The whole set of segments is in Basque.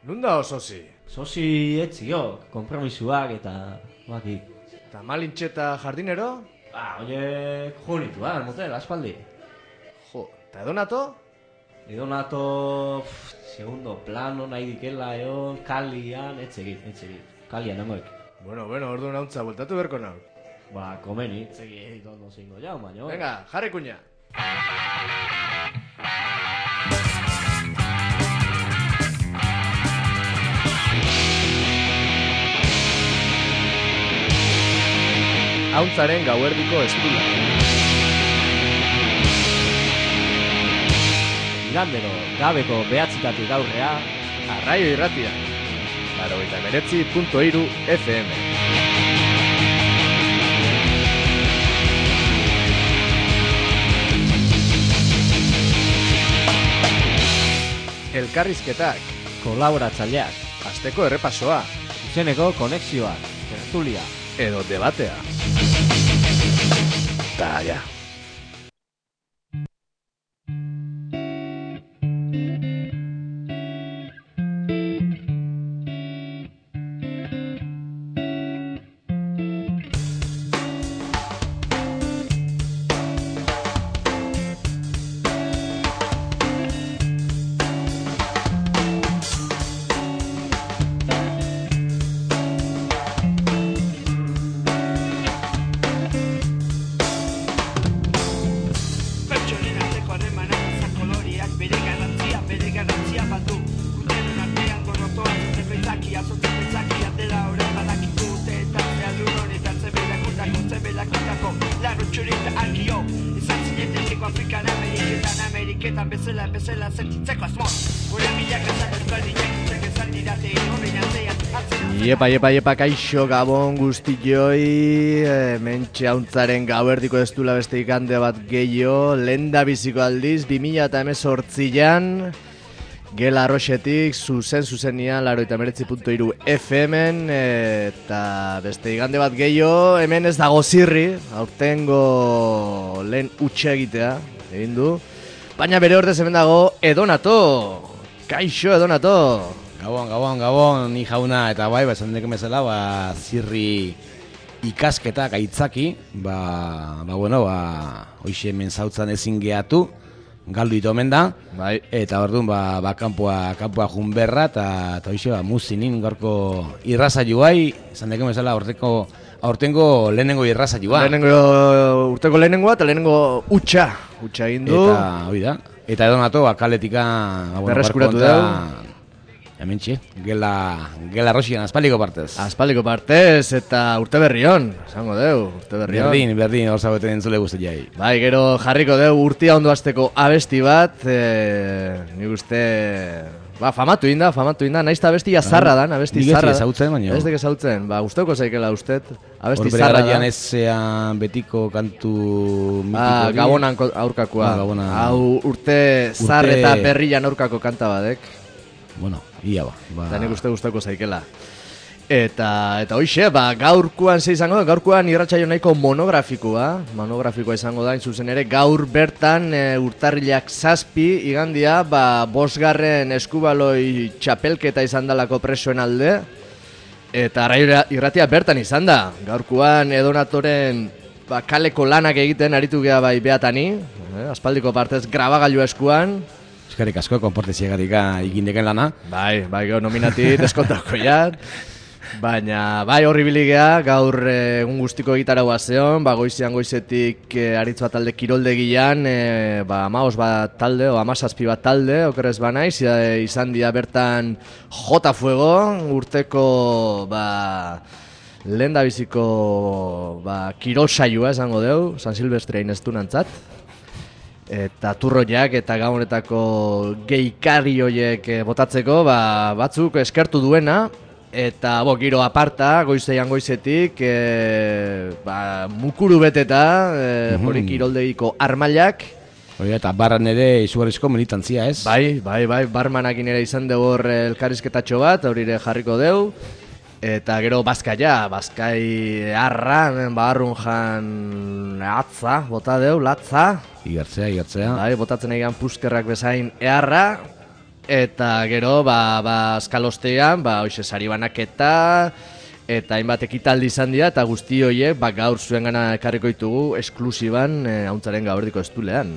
Nunda sosi? Sosi etzio, konpromisoak eta baki. Eta malintxeta jardinero? Oiek junitua, motel, aspaldi. Jo, eta edonato? Edonato, segundo plano nahi dikela egon, kalian, etxegit. Kalian namoek. Bueno, ordu nauntza, bueltatu berko nau. Komeni, etxegit ondo zingo jau, baina. Venga, jarri kuña. Hauntzaren gauerdiko estula. Igandero, gabeko behatzitatik gaurrea, Arraio irratia. 89.3 FM. Elkarrizketak, kolaboratzaileak, asteko errepasoa, zuzeneko konexioak, tertulia, edo debatea. Ta ja. Iepa, kaixo gabon guztioi, mentxe hauntzaren gauerdiko estula beste ikande bat gehiago, lenda biziko aldiz, 2018an, Gela Arroxetik, zuzenian, 89.3 FM-en, eta beste ikande bat gehiago, hemen ez dago zirri, aurtengo lehen utxe egitea, egin du, baina bere ordez hemen dago Edonato, kaixo Edonato. Gabon, ni jauna, eta bai, esan deken bezala, zirri ikasketak aitzaki, hoxe hemen zautzan ezin gehatu, galdu ito omen da, bai. Eta orduan, kanpoa junberra, eta hoxe, muzinin gorko irrazailu bai, esan deken bezala, aurtengo lehenengo irrazailu bai. Urteko lehenengoa, eta lehenengo utxa egin du. Eta, hoi da, eta Edonato, kaletika, berreskuratu dugu. Hementxe, Gela Arroxian, aspaldiko partez. Eta urte berrion, esango deu, urte berrion. Berdin, hor zagoeten entzule guzti jai. Bai, gero jarriko deu urtia ondo azteko abesti bat, nik uste, famatu inda, naiz eta abesti azarra dan, abesti zarra. Nik ez ezautzen, baina. Ez dek ezautzen, usteko zaikela ustet, abesti zarra da. Hor bere garaian betiko kantu mitiko. Gabonan aurkakoa, hau urte zar eta berrian aurkako kanta badek. Bueno, ia eta nik uste guztako zaikela. Eta hoxe, gaurkoan ze izango da, gaurkoan irratsaio nahiko monografikoa izango da, zuzen ere, gaur bertan urtarrilak 7 igandia, 5. eskubaloi txapelketa izan dalako presoen alde, eta Arraio irratia bertan izan da. Gaurkoan Edonatoren kaleko lanak egiten aritu geha bai behatani, aspaldiko partez grabagailua eskuan, eskerrik asko, konporteziegatika ikindeken lana. Bai, gero nominati deskontako jat. Baina, bai horri biligea, gaur egun guztiko egitara guazeon, goizetik aritz bat talde kiroldegian, 15 bat talde, o 17 bat talde, okerrez banaiz, izan dira bertan Jota Fuego, urteko, lehen da biziko, kirol saioa esango deu, San Silvestre ineztunantzat. Eta turroiak eta gabonetako geikari horiek botatzeko, batzuk eskertu duena, eta giro aparta, goizetik, mukuru beteta, hori kiroldegiko armailak. Eta barran ere izugarrizko militantzia, ez? Bai, barmanakin ere izan dugu elkarrizketatxo bat, hori ere jarriko deu. Eta gero Bazkai arra, barrun jan atza, bota deu, latza. Igertzea. Bai, botatzen egan puskerrak bezain eharra. eta gero, azkalostean, hoxe sari banaketa, eta hainbat ekitaldi izan dira, eta guzti horiek, gaur zuen gana ekarriko ditugu, esklusiban, hauntzaren gaberdiko estulean.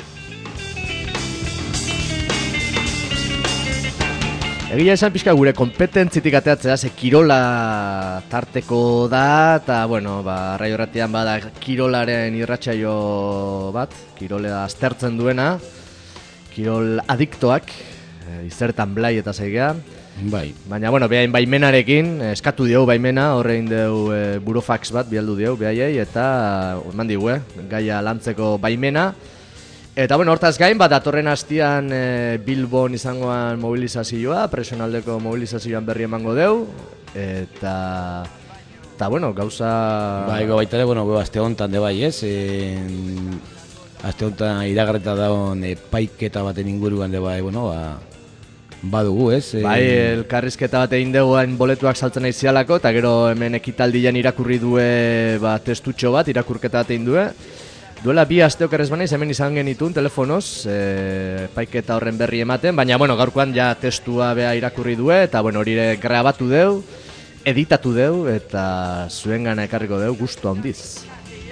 Egia esan pixka gure kompetentzitik ateatzea, ze kirola tarteko da, eta, Raio Erratian bada kirolaren irratsaio bat, kirola aztertzen duena, kirol adiktoak, izertan blai eta zeigea. Bai. Baina, behain baimenarekin, eskatu diegu baimena, horrein deu burofax bat, bialdu diegu, behaiei, eta eman digu, gaia lantzeko baimena. Eta, hortaz gain, datorren hastian Bilbon izangoan mobilizazioa, presionaldeko mobilizazioan berri emango deu, eta gauza... Baita ere, aste honetan de bai, ez? Aste honetan iragarreta daun paiketa baten inguruan de bai, badugu, ez? Elkarrizketa bat egin duguan boletuak saltzen nahi zialako, eta gero hemen ekitaldian irakurri due testutxo bat, irakurketa bat egin due. Duela 2 aste okerrez banaiz, hemen izan genitun telefonoz, paiketa horren berri ematen, baina gaurkoan ja testua beha irakurri due, eta hori grabatu deu, editatu deu, eta zuen gana ekarriko deu gustu handiz.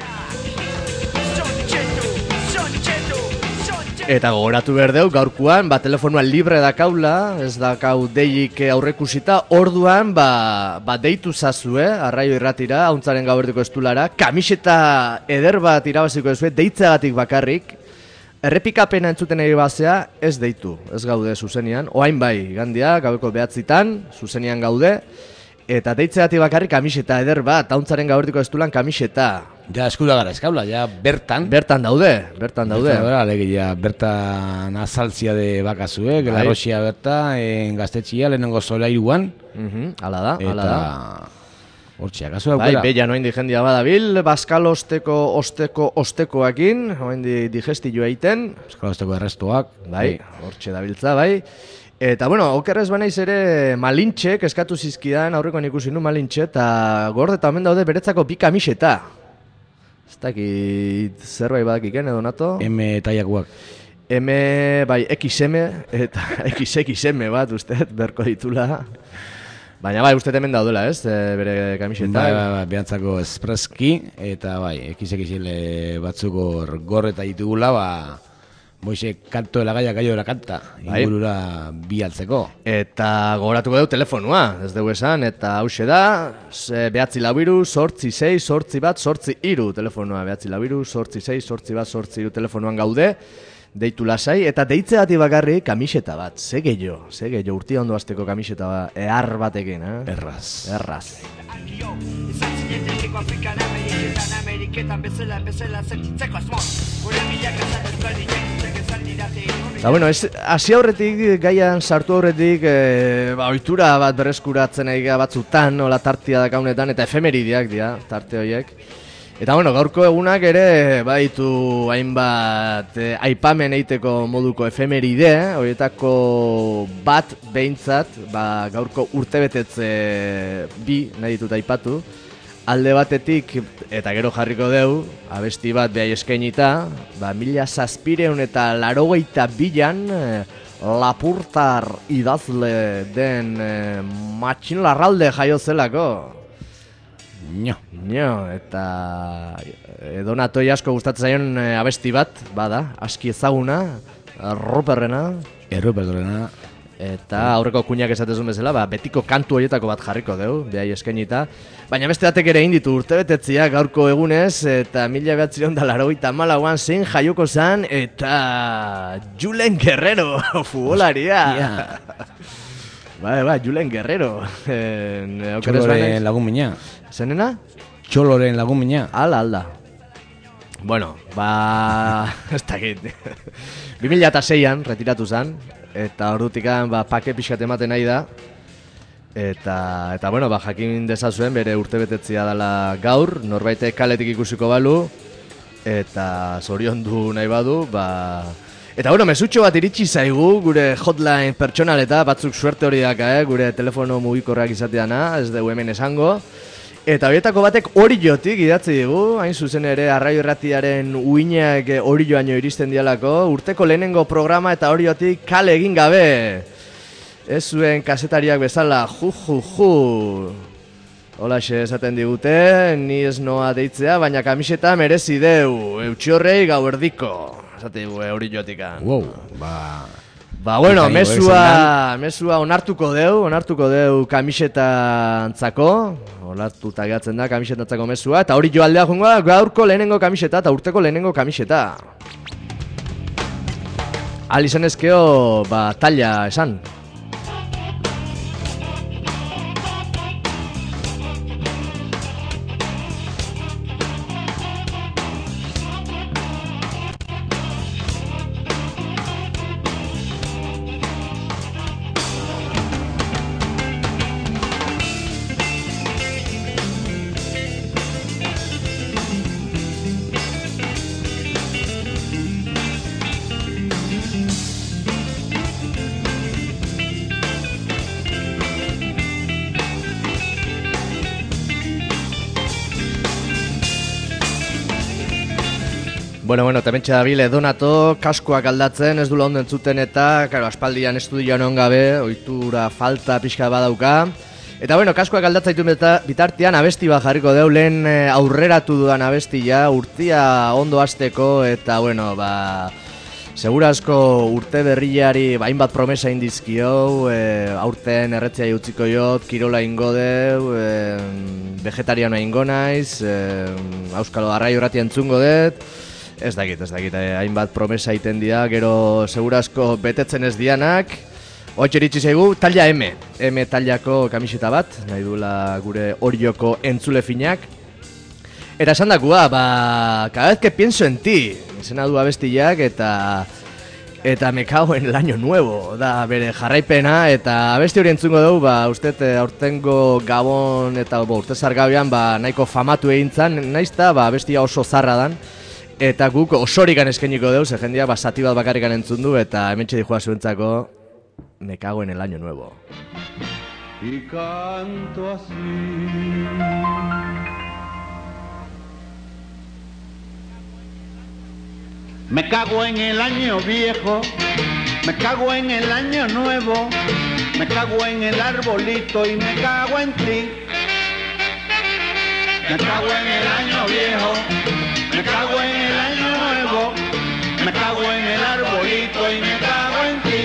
Eta gogoratu behar deu, gaurkoan, telefonua libre dakaula, ez dakau deik aurrekusita, orduan, deitu zazue, Arraio Irratira, hauntzaren gaberdiko estulara, kamiseta eder bat irabaziko ezue, deitzeagatik bakarrik, errepikapena entzuten egi bazea, ez deitu, ez gaude zuzenian, oain bai, gandia, gabeko 9 zuzenian gaude, eta deitzeagatik bakarrik kamiseta eder bat, hauntzaren gaberdiko estulan kamiseta. Ja, eskura gara eskaula, ja, bertan. Bertan daude. Alegia, bertan azaltzia de bakazue, Gelarosia bertan, gaztetxia, lehenengo solairuan. Hala da. Eta hortxeak, azu daukera. Bella noen dijendia badabil, Baskal ostekoakin, noen digestio egiten. Baskal osteko errestoak. Hortxe dabiltza, Eta, okerrez banaiz ere Malintxek eskatu zizkidan, aurrekoan ikusi nu Malintxe, eta gordeta omen daude beretzako 2 kamiseta. Ez dakit zerbait badakiken edo nato? M taiakuak. M, XM eta XXM bat, usteet, berko ditula. Baina usteet hemen daudela, ez, bere kamiseta. Behantzako espreski, eta XXL batzuk gorreta ditugula, boixe kanto elagaia gaiora kanta, ingurura bialtzeko. Eta gogoratuko dut telefonua, ez dugu esan, eta hause da, 9-4-6-8-8-3 telefonua, 9-4-6-8-8-3 telefonuan gaude, deitu lasai, eta deitzeati bakarri kamiseta bat, ze gehiago, urtia ondo azteko kamiseta bat, ehar batekin, Erraz. Eta hasi aurretik, gaian sartu aurretik, ohitura bat berreskuratzen egitea batzutan, ola tartia dakaunetan, eta efemerideak dira, tarte horiek. Eta gaurko egunak ere, baitu hainbat aipamen eiteko moduko efemeride, horietako bat behintzat, gaurko urtebetetze 2 nahi ditut aipatu. Alde batetik, eta gero jarriko deu, abesti bat behai eskainita, 1782an Lapurtar idazle den Matxin Larralde jaio zelako. Eta Donatoi asko gustatzen zaion abesti bat, bada, aski ezaguna, Erruperrena. Eta aurreko kuñak esatezun bezala, betiko kantu horietako bat jarriko deu, behai eskainita. Baina beste batek ere inditu urtebetetzia gaurko egunez, eta 1984an zein jaioko zan, eta Julen Guerrero, futbolaria. Julen Guerrero. Txoloren lagun mina. Zenena? Txoloren lagun mina. Alda. Ez dakit. 2006an retiratu zan, eta ordutikan pake pixkat ematen nahi da. Eta jakin dezazuen bere urtebetetzia dela gaur, norbaitek kaletik ikusiko balu, eta zoriondu nahi badu, Eta mesutxo bat iritsi zaigu, gure hotline pertsonaleta, batzuk suerte hori daka, gure telefono mugikorrak izateana, ez dugu hemen esango. Eta horietako batek Oriotik idatzi digu, hain zuzen ere Arraio Irratiaren uinak Orioaino iristen dialako, urteko lehenengo programa eta Oriotik kale egin gabe. Ez zuen kasetariak bezala, ju. Holaxe esaten digute, ni ez noa deitzea, baina kamiseta merezi deu, eutxiorrei gauerdiko. Esate digu Oriotikan. Wow, bueno, mesua onartuko deu kamiseta antzako, onartuta gehatzen da kamiseta antzako mesua, eta hori joaldea jungoa gaurko lehenengo kamiseta eta urteko lehenengo kamiseta. Izan ezkeo, talla esan. Bueno, tementxe dabil Donato kaskoak aldatzen, ez dula ondo entzuten eta, aspaldian estudioan on gabe, ohitura falta pixka badauka. Eta kaskoak aldatzaitu bitartean abesti bat jarriko deu, lehen aurreratu dudan abestia, urtia ondo hasteko eta, segurazko urte berriari hainbat promesa indizkio, aurten erretzea utziko jot, kirola ingo deu, vegetarianoa ingo naiz, Auskalo Arraio Irratia entzungo dut. Ez dakit, hainbat promesa iten dira, gero segurazko betetzen ez dianak. Hoitxe iritsi zaigu, talla M tallako kamiseta bat, nahi duela gure Orioko entzule finak. Eta esan dakua, cada vez que pienso en ti, izena du abestiak eta me cago en el año nuevo, da bere jarraipena, eta abesti hori entzungo dugu, uste aurtengo Gabon eta urte zargabean nahiko famatu egintzan, naizta abestia oso zarra dan. Eta guk osorikan eskeniko dugu, jendia zati bat bakarrikan entzun du, eta hementxe dijua zuentzako, me cago en el año nuevo. Y canto así. Me cago en el año viejo, me cago en el año nuevo, me cago en el arbolito y me cago en ti. Me cago en el año viejo, me cago en el año nuevo, me cago en el arbolito y me cago en ti.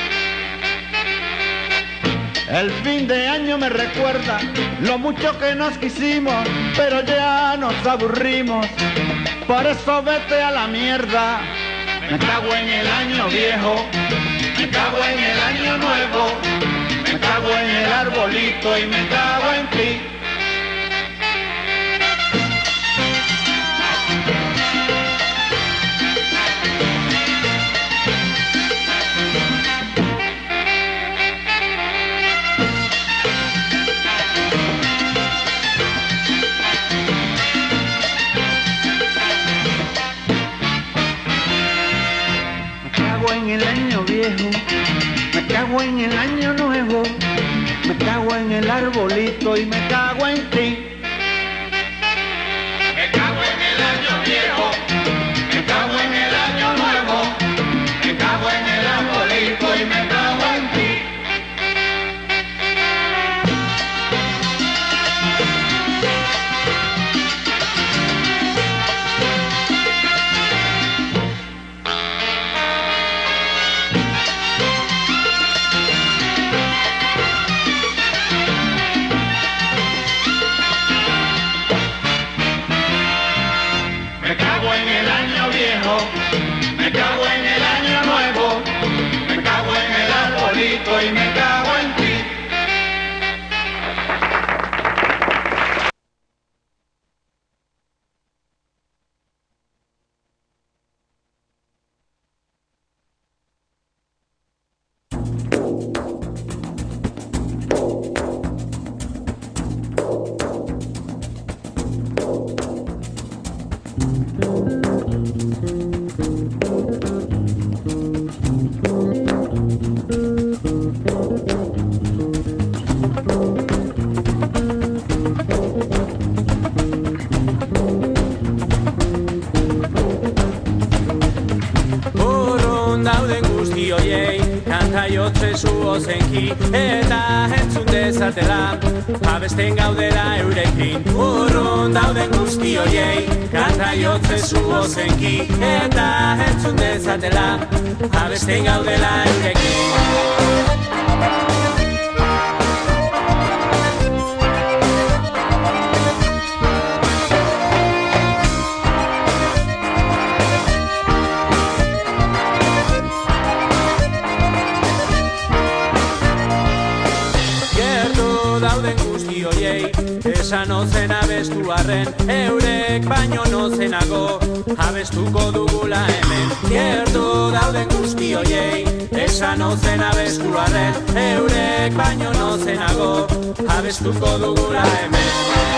El fin de año me recuerda lo mucho que nos quisimos, pero ya nos aburrimos, por eso vete a la mierda. Me cago en el año viejo, me cago en el año nuevo, me cago en el arbolito y me cago en ti. En el año viejo, me cago en el año nuevo, me cago en el arbolito y me cago en ti. Me cago en el año viejo, me cago en el año nuevo, me cago en el arbolito y me cago en ti. Me cago en el año nuevo, me cago en el arbolito y me cago en ti. eta entzun dezatela, abesten gaudela eurekin. Urrun dauden guzti hoiei, kanta jotzezu ozenki, eta entzun dezatela, abesten gaudela eurekin. Dauden guzti hoiei, esan ozen abestu arren, eurek baino nozenago, abestuko dugula hemen. Gertu dauden guzti hoiei, esan ozen abestu arren, eurek baino nozenago, abestuko dugula hemen.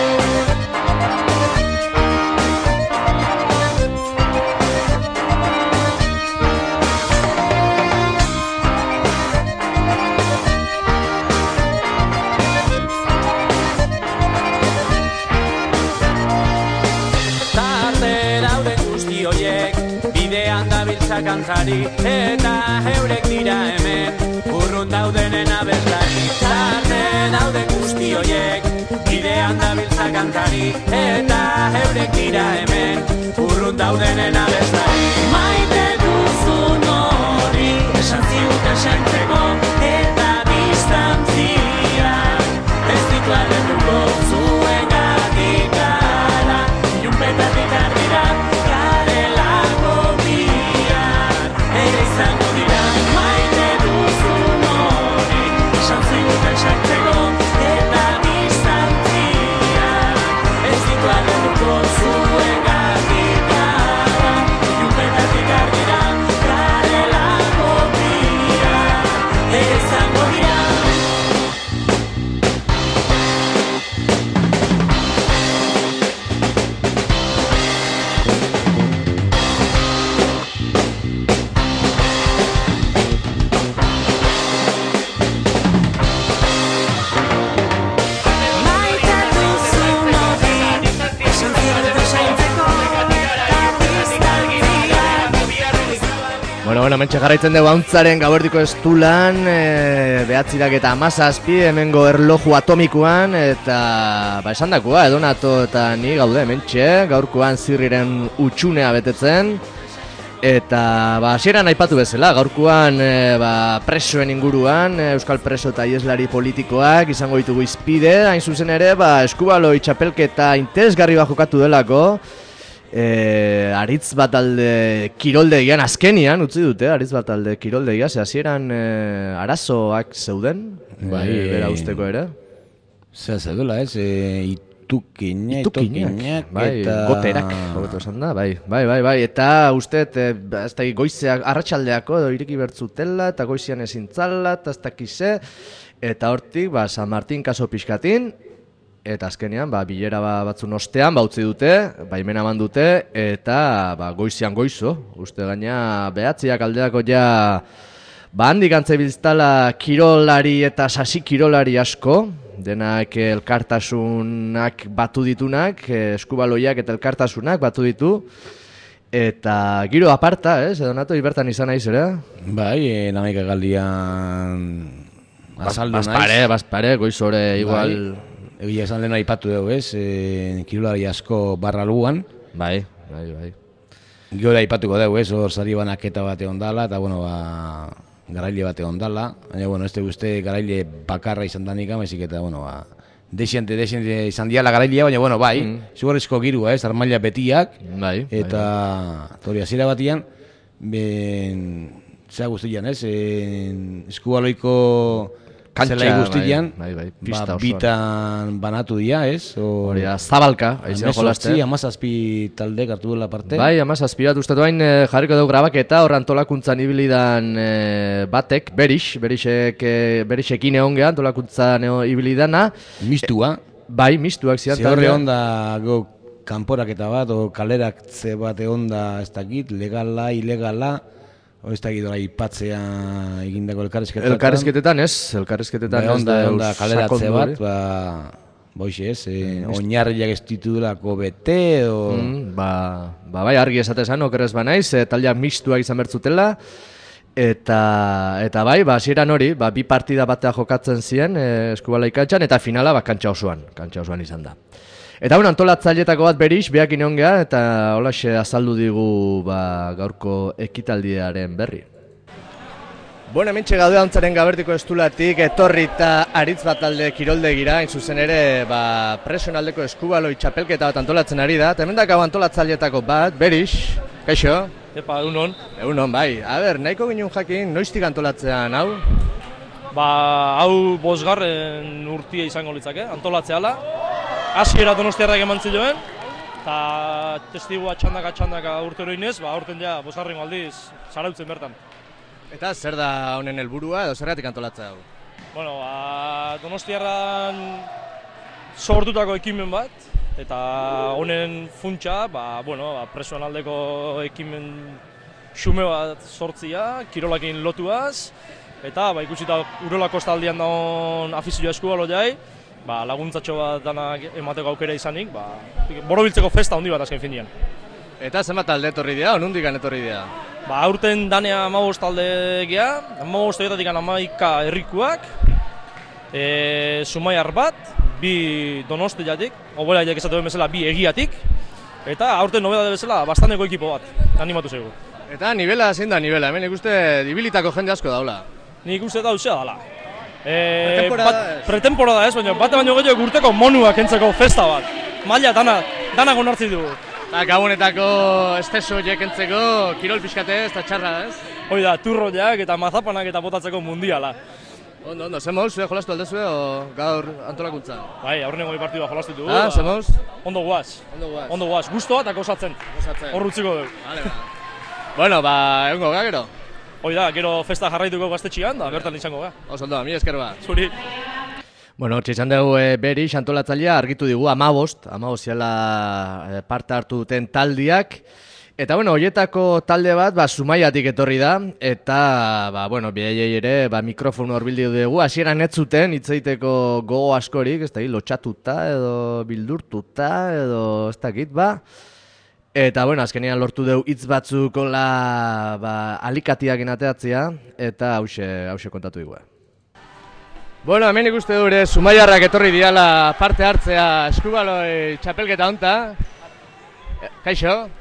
Kantari, eta eurek dira hemen, urrun daudenen abeslari. Tarte dauden guzti hoiek, bidean dabiltza kantari, eta eurek dira hemen, urrun daudenen abeslari. Maite duzun hori, esan ziute saintzeko, eta distantzia, ez ditu aldetuko zuen gatikala, ilunpetatik ardira, izango dira, maite duzun hori, esan ziguten saintzeko, eta distantzia, ez ditu aldetuko zuen gatikala, ilunpetatik ardira, garelako bira, izango dira. Bueno, mentxe jarraitzen dugu hauntzaren gauerdiko estulan, 9:17 hemengo erloju atomikoan, eta esandakoa, Edonato eta ni gaude mentxe, gaurkoan zirriren utxunea betetzen, eta hasieran aipatu bezala, gaurkoan presoen inguruan, euskal preso eta ieslari politikoak izango ditugu izpide, hain zuzen ere, eskubaloi txapelketa interesgarri bat jokatu delako, aritz bat alde kiroldegian, azkenian utzi dute, aritz bat alde kiroldegia, hasieran arazoak zeuden, bera usteko ere. Zeudela ez, itukinak, eta goterak, hobeto esan da, bai, eta uste, ez da goizeak, arratsaldeako edo ireki bertzutela, eta goizean ezintzala, eta ez dakize, eta hortik, San Martin kaso pixkatin, eta azkenean, bilera batzun ostean, utzi dute, baimena eman dute, eta goizean goizo, uste gaina behatziak aldeako ja, handik antzebiltztala kirolari eta sasi kirolari asko, denak elkartasunak batu ditunak, eskubaloiak eta elkartasunak batu ditu, eta giro aparta, Edonato, bertan izan naiz, ere? Bai, namaika galdian azaldu naiz. Bazpare, goizore igual... Egia esan lehena aipatu dugu, kirolari asko barra lugan. Bai. Gero aipatuko dugu, hor sari banaketa bate ondala, eta garaile bate ondala. Baina, ez guzti garaile bakarra izan danik, amaizik eta, desiente izan diala garailea, baina, bai, zugorrezko girua, armaila betiak, eta tori hasiera batian, zera guztian, eskubaloiko zelai guztian, bitan banatu dira, hori da, zabalka, aizean jolaste. Amazazpi talde hartu duela parte. Bai, amazazpi bat ustatu hain jarriko dugu grabaketa, hor antolakuntzan ibilidan batek, berixekin egon gehan, antolakuntzan ibilidana. Mistua. Bai, mistuak zian. Ze horre onda kanporaketa bat, o kaleratze bat egon da, ez dakit, legala, ilegala, o ez dakit ipatzea egindako elkarrizketetan. Elkarrizketetan ez onda kaleratze bat, boixe ez, oinarriak ez ditudulako bete, edo... Bai, argi esatezan, okerrez banaiz, taldeak mistuak izan bertzutela, Eta bai, hasieran hori, bi partida batea jokatzen ziren Eskubala ikantxan, eta finala kantxa osoan izan da. Eta antolatzaileetako bat Berix, beak inon geha, eta holaxe azaldu digu gaurko ekitaldiaren berri. Bueno, hementxe gaude Antzaren Gaberdiko estulatik, etorri eta aritz bat alde kiroldegira, hain zuzen ere, presionaldeko eskubaloi txapelketa bat antolatzen ari da, eta hemen dakau antolatzaileetako bat, Berix, kaixo? Epa, egunon. Egunon, bai. Nahiko ginen jakin, noiztik antolatzean, hau? Hau 5. urtia izango litzake, antolatzeala. Hasiera Donostiarrak eman ziloen, eta testigua txandaka urte horoinez, aurten ja 5. aldiz zarautzen bertan. Eta zer da honen helburua edo zergatik antolatzea hau? Bueno, Donostiarran sortutako ekimen bat, eta honen funtsa, presionaldeko ekimen xume bat sortzia, kirolakin lotuaz, eta ikusita Urola kostaldian dagoen afizioa Eskubalo jai, laguntzatxo bat danak emateko aukera izanik, borobiltzeko festa handi bat azken finean. Eta zenbat talde etorri dira, nondik etorri dira? Aurten danea 15 talde geha, 15 horietatik 11 herrikuak, Zumaiar bat, 2 Donostiatik, obolaiak esatu bezala 2 egiatik, eta aurten nobedade bezala bastaneko ekipo bat, animatu zaigu. Eta nivela zein da nivela, hemen ikuste dibilitako jende asko daula. Nik uste dauzea dala. Pretemporada ez, baina baino gehiago urteko monuak entzeko festa bat. Maila danak onartzi dugu. Eta gabonetako esteso entzeko kirol pixkate ez, eta txarra ez? Hoi da, turroiak eta mazapanak eta botatzeko mundiala. Ondo, zer moz, jolastu aldezue o gaur antolakuntza? Bai, aurreneko partidua jolastu dugu. Zer moz? Ondo guaz, gustoa eta gozatzen. Hor utziko dugu. Bueno, egongo ga gero? Hoi da, gero festa jarraituko gaztetxian, da bertan izango ga. Ondo, mi esker bat. Zuri. Bueno, txizan dugu Berix antolatzailea argitu digu 15 ziala parte hartu duten taldiak. Eta, horietako talde bat, Zumaiatik etorri da, eta, behaiei ere, mikrofonu horbildi dugu, hasieran ez zuten, hitz egiteko gogo askorik, ez da, lotxatuta, edo bildurtuta, edo, ez dakit, Eta, azkenean lortu dugu hitz batzuk alikatiak inateatzea, eta hause kontatu dugu. Hemen ikuste du ere, Zumaiarrak etorri diala parte hartzea Eskubaloi txapelketa honta. Kaixo?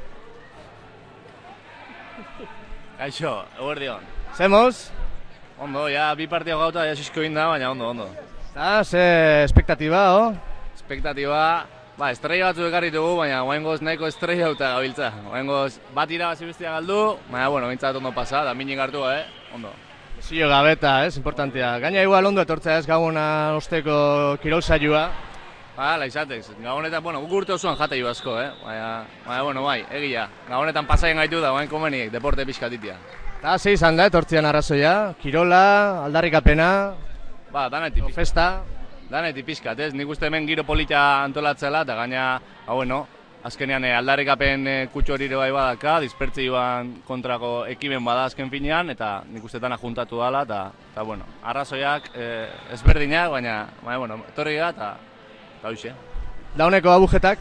Kaixo, eguerdion. Zemoz? Ondo, ja, 2 partida gauta jasizko inda, baina ondo. Eta, ze espektatiba, Espektatiba, estrella batzu ekarri dugu, baina oaingoz nahiko estrella eta gabiltza. Oaingoz bat irabazi bestia galdu, baina, bintzat ondo pasa, da minik hartu, ondo. Zio gabeta, importantea. Gaina igual ondo etortzea ez gabona osteko kirol saioa. Laizatez, gabonetan, guk urte osoan jatei asko, baina, egia. Gabonetan pasaien gaitu da, oain komeniek, deporte pixkatitia. Eta ze izan da, etortzean arrazoia, kirola, aldarrikapena, danetik festa. Danetik pixkat, ez? Nik uste hemen giro polita antolatzela, eta gaina, azkenean aldarrikapen kutxo hori ere bai badaka, dispertzioan kontrako ekimen bada azken finean, eta nik uste dana juntatu dala, eta arrazoiak ezberdinak, baina, etorri gara, eta hoxe. Dauneko abujetak?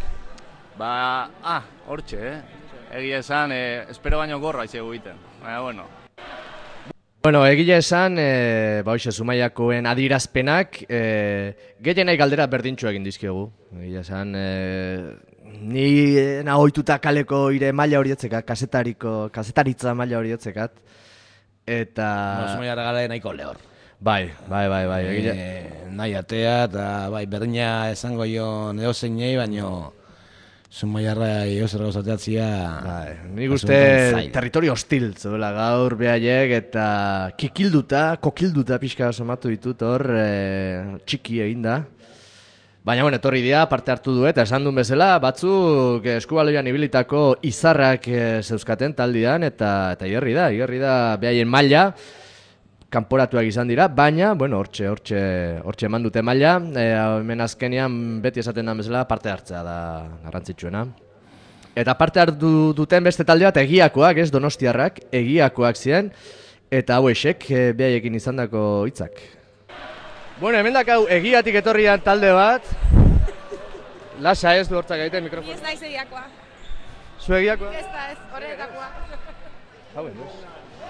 Hortxe, egia esan, espero baino gorra izego egiten, baina, egia esan, Zumaiakoen adirazpenak, gehienai galdera berdintxu egin dizkiogu. Egia esan, ni nagoituta kaleko ire maila horietzekat, kasetaritza maila horietzekat. Eta... Zumaiarra gara nahiko lehor. Bai. Nahi atea, eta berdina esango jo neo zeinei, baino... Zumaiarra zer gauzateatzia... Nik uste territorio hostil, zuela gaur behaiek, eta kokilduta pixka somatu ditut hor, txiki eginda. Baina, etorri dira, parte hartu du, eta esan duen bezala, batzuk Eskubaloian ibilitako izarrak zeuzkaten taldian, eta hierri da behaien maila, kanporatuak izan dira, baina, hortxe eman dute maila, hemen azkenean beti esaten den bezala parte hartzea da garrantzitsuena. Eta parte hartu duten beste talde bat egiakoak, ez Donostiarrak, egiakoak ziren, eta hauexek behaiekin izandako hitzak. Hemen dakau egiatik etorrian talde bat, lasa ez du hortzak egiten mikrofon. Ni ez naiz egiakoa. Zu egiakoa? Ez da ez, horretakoa. Hau ez.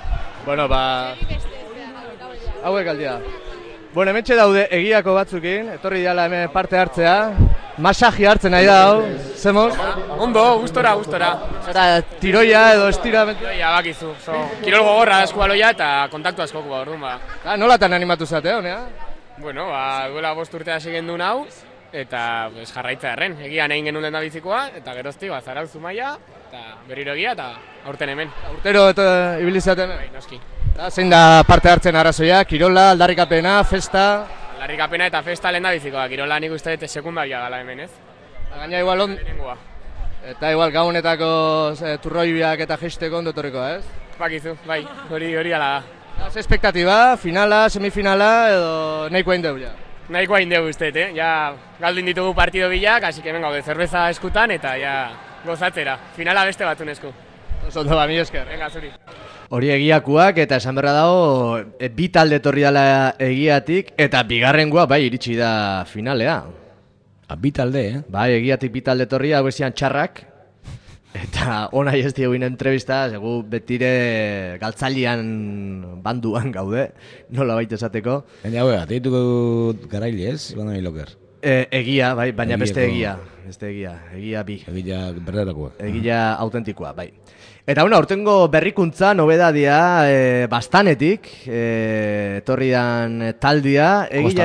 Bueno, ba... Hauek aldia. Bueno, hementxe daude egiako batzukin, etorri diala hemen parte hartzea. Masaji hartzen nahi da, hau, zemoz? Ondo, gustora. Zara, tiroia edo estiramentu? Tiroia, bakizu. Kirol gogorra eskubaloia eta kontaktu askoko, orduan, ba. Nolatan animatu zate, honea? Bueno, ba, duela 5 urte hasi gendun hau, eta pues, jarraitza erren. Egian egin genuen da bizikoa, eta gerozti, ba, Zarauz Zumaia, eta berriro egia, eta aurten hemen. Urtero eta ibilizaten? Bai, noski. Zein da parte hartzen arrazoia, kirola, aldarrikapena, festa? Aldarrikapena eta festa lehen da bizikoa, kirola nik uste dut sekundaria gala hemen, ez? Gaina igual eta igual gaunetako turroibiak eta jeisteko ondo etorrikoa, ez? Bakizu, bai, hori ala da. Ze espektatiba, finala, semifinala edo nahikoa indeu, ja? Nahikoa indeu uste, ja galdin ditugu partido bilak, así que gaude zerbeza eskutan eta ja gozatzera. Finala beste batun esku. Ondo ba, mi esker. Venga, zuri. Hori egiakuak eta esan berra dago bi talde etorri dela egiatik eta bigarrengoa bai iritsi da finalea. Bi talde, Bai, egiatik bi talde etorri hau ezian txarrak. Eta onai ez dioguin entrevista, segu betire galtzalian banduan gaude, nola baita esateko. Baina hau dituko garaile ez, Ibanoi Loker? Egia, bai, baina beste egia. Egia bi. Egia berderakoa. Egia autentikoa, bai. Eta aurtengo berrikuntza, nobedadia, bastanetik, etorri dan taldia.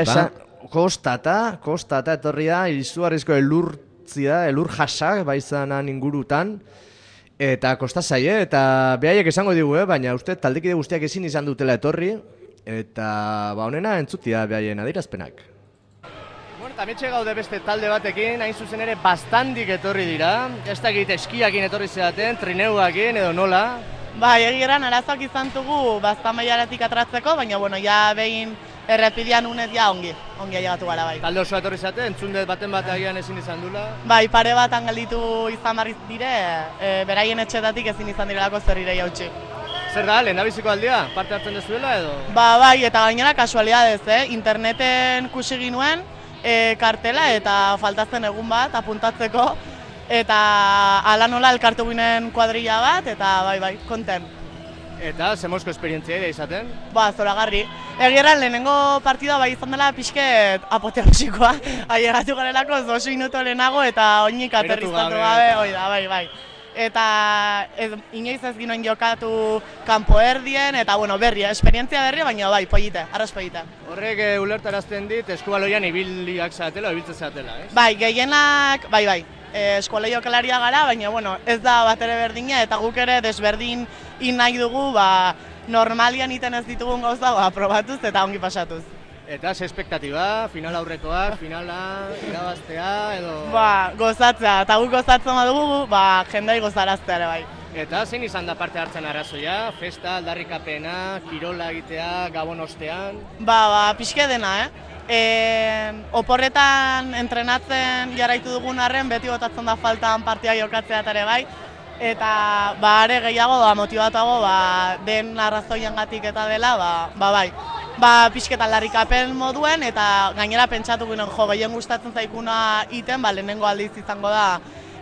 Kostata etorri da, izugarrizko elur jasak baizanan ingurutan, eta kosta zaie, eta behaiek esango digu, baina uste taldekide guztiak ezin izan dutela etorri, eta honena entzutia behaien adierazpenak. Bueno, eta metxe gaude beste talde batekin, hain zuzen ere bastandik etorri dira, ez dakit eskiakin etorri zeaten, trineuakin edo nola. Bai, egiran arazoak izan dugu Baztan Baiaratik atratzeko, baina bueno, ja behin errepidean unez ja ongi ailegatu gara bai. Talde osoa etorri zate, entzundet baten bat agian ezin izan dula? Bai, pare bat gelditu izan barriz dire, beraien etxetatik ezin izan direlako zerrire jautsi. Zer da, lehendabiziko aldia? Parte hartzen dezuela edo? Ba, bai, eta gainera kasualidadez, interneten kusi ginuen kartela eta faltatzen egun bat apuntatzeko, eta ala nola elkartu ginen kuadrilla bat, eta bai, konten. Eta, zemozko esperientzia ere izaten? Ba, zoragarri. Egiran lehenengo partida bai izan dela pixket apoteosikoa. Ailegatu garelako 2 minuto lehenago eta oinik aterriztatu gabe, oida, bai. Eta inoiz ez ginoen jokatu kanpo erdien, eta bueno, esperientzia berria, baina bai, pollite, arroz pollite. Horrek ulertarazten dit, eskubaloian ibiliak zatela, ibiltzen zatela, ez? Bai, gehienak, bai. Eskualei jokalaria gara, baina bueno, ez da bat ere berdina, eta guk ere desberdin nahi dugu, normalian iten ez ditugun gauza, probatuz eta ongi pasatuz. Eta ze espektatiba, final aurrekoak, finala, irabaztea edo... Gozatzea, eta guk gozatzen badugu, jendei gozaraztea ere bai. Eta zein izan da parte hartzen arazoia, festa, aldarrikapena, kirola egitea, gabon ostean? Pixke dena, oporretan entrenatzen jarraitu dugun arren, beti botatzen da faltan partia jokatzea ere bai, eta are gehiago motibatuago den arrazoiengatik eta dela, bai. Pixketa aldarrikapen moduen, eta gainera pentsatu ginen gehien gustatzen zaikuna iten, lehenengo aldiz izango da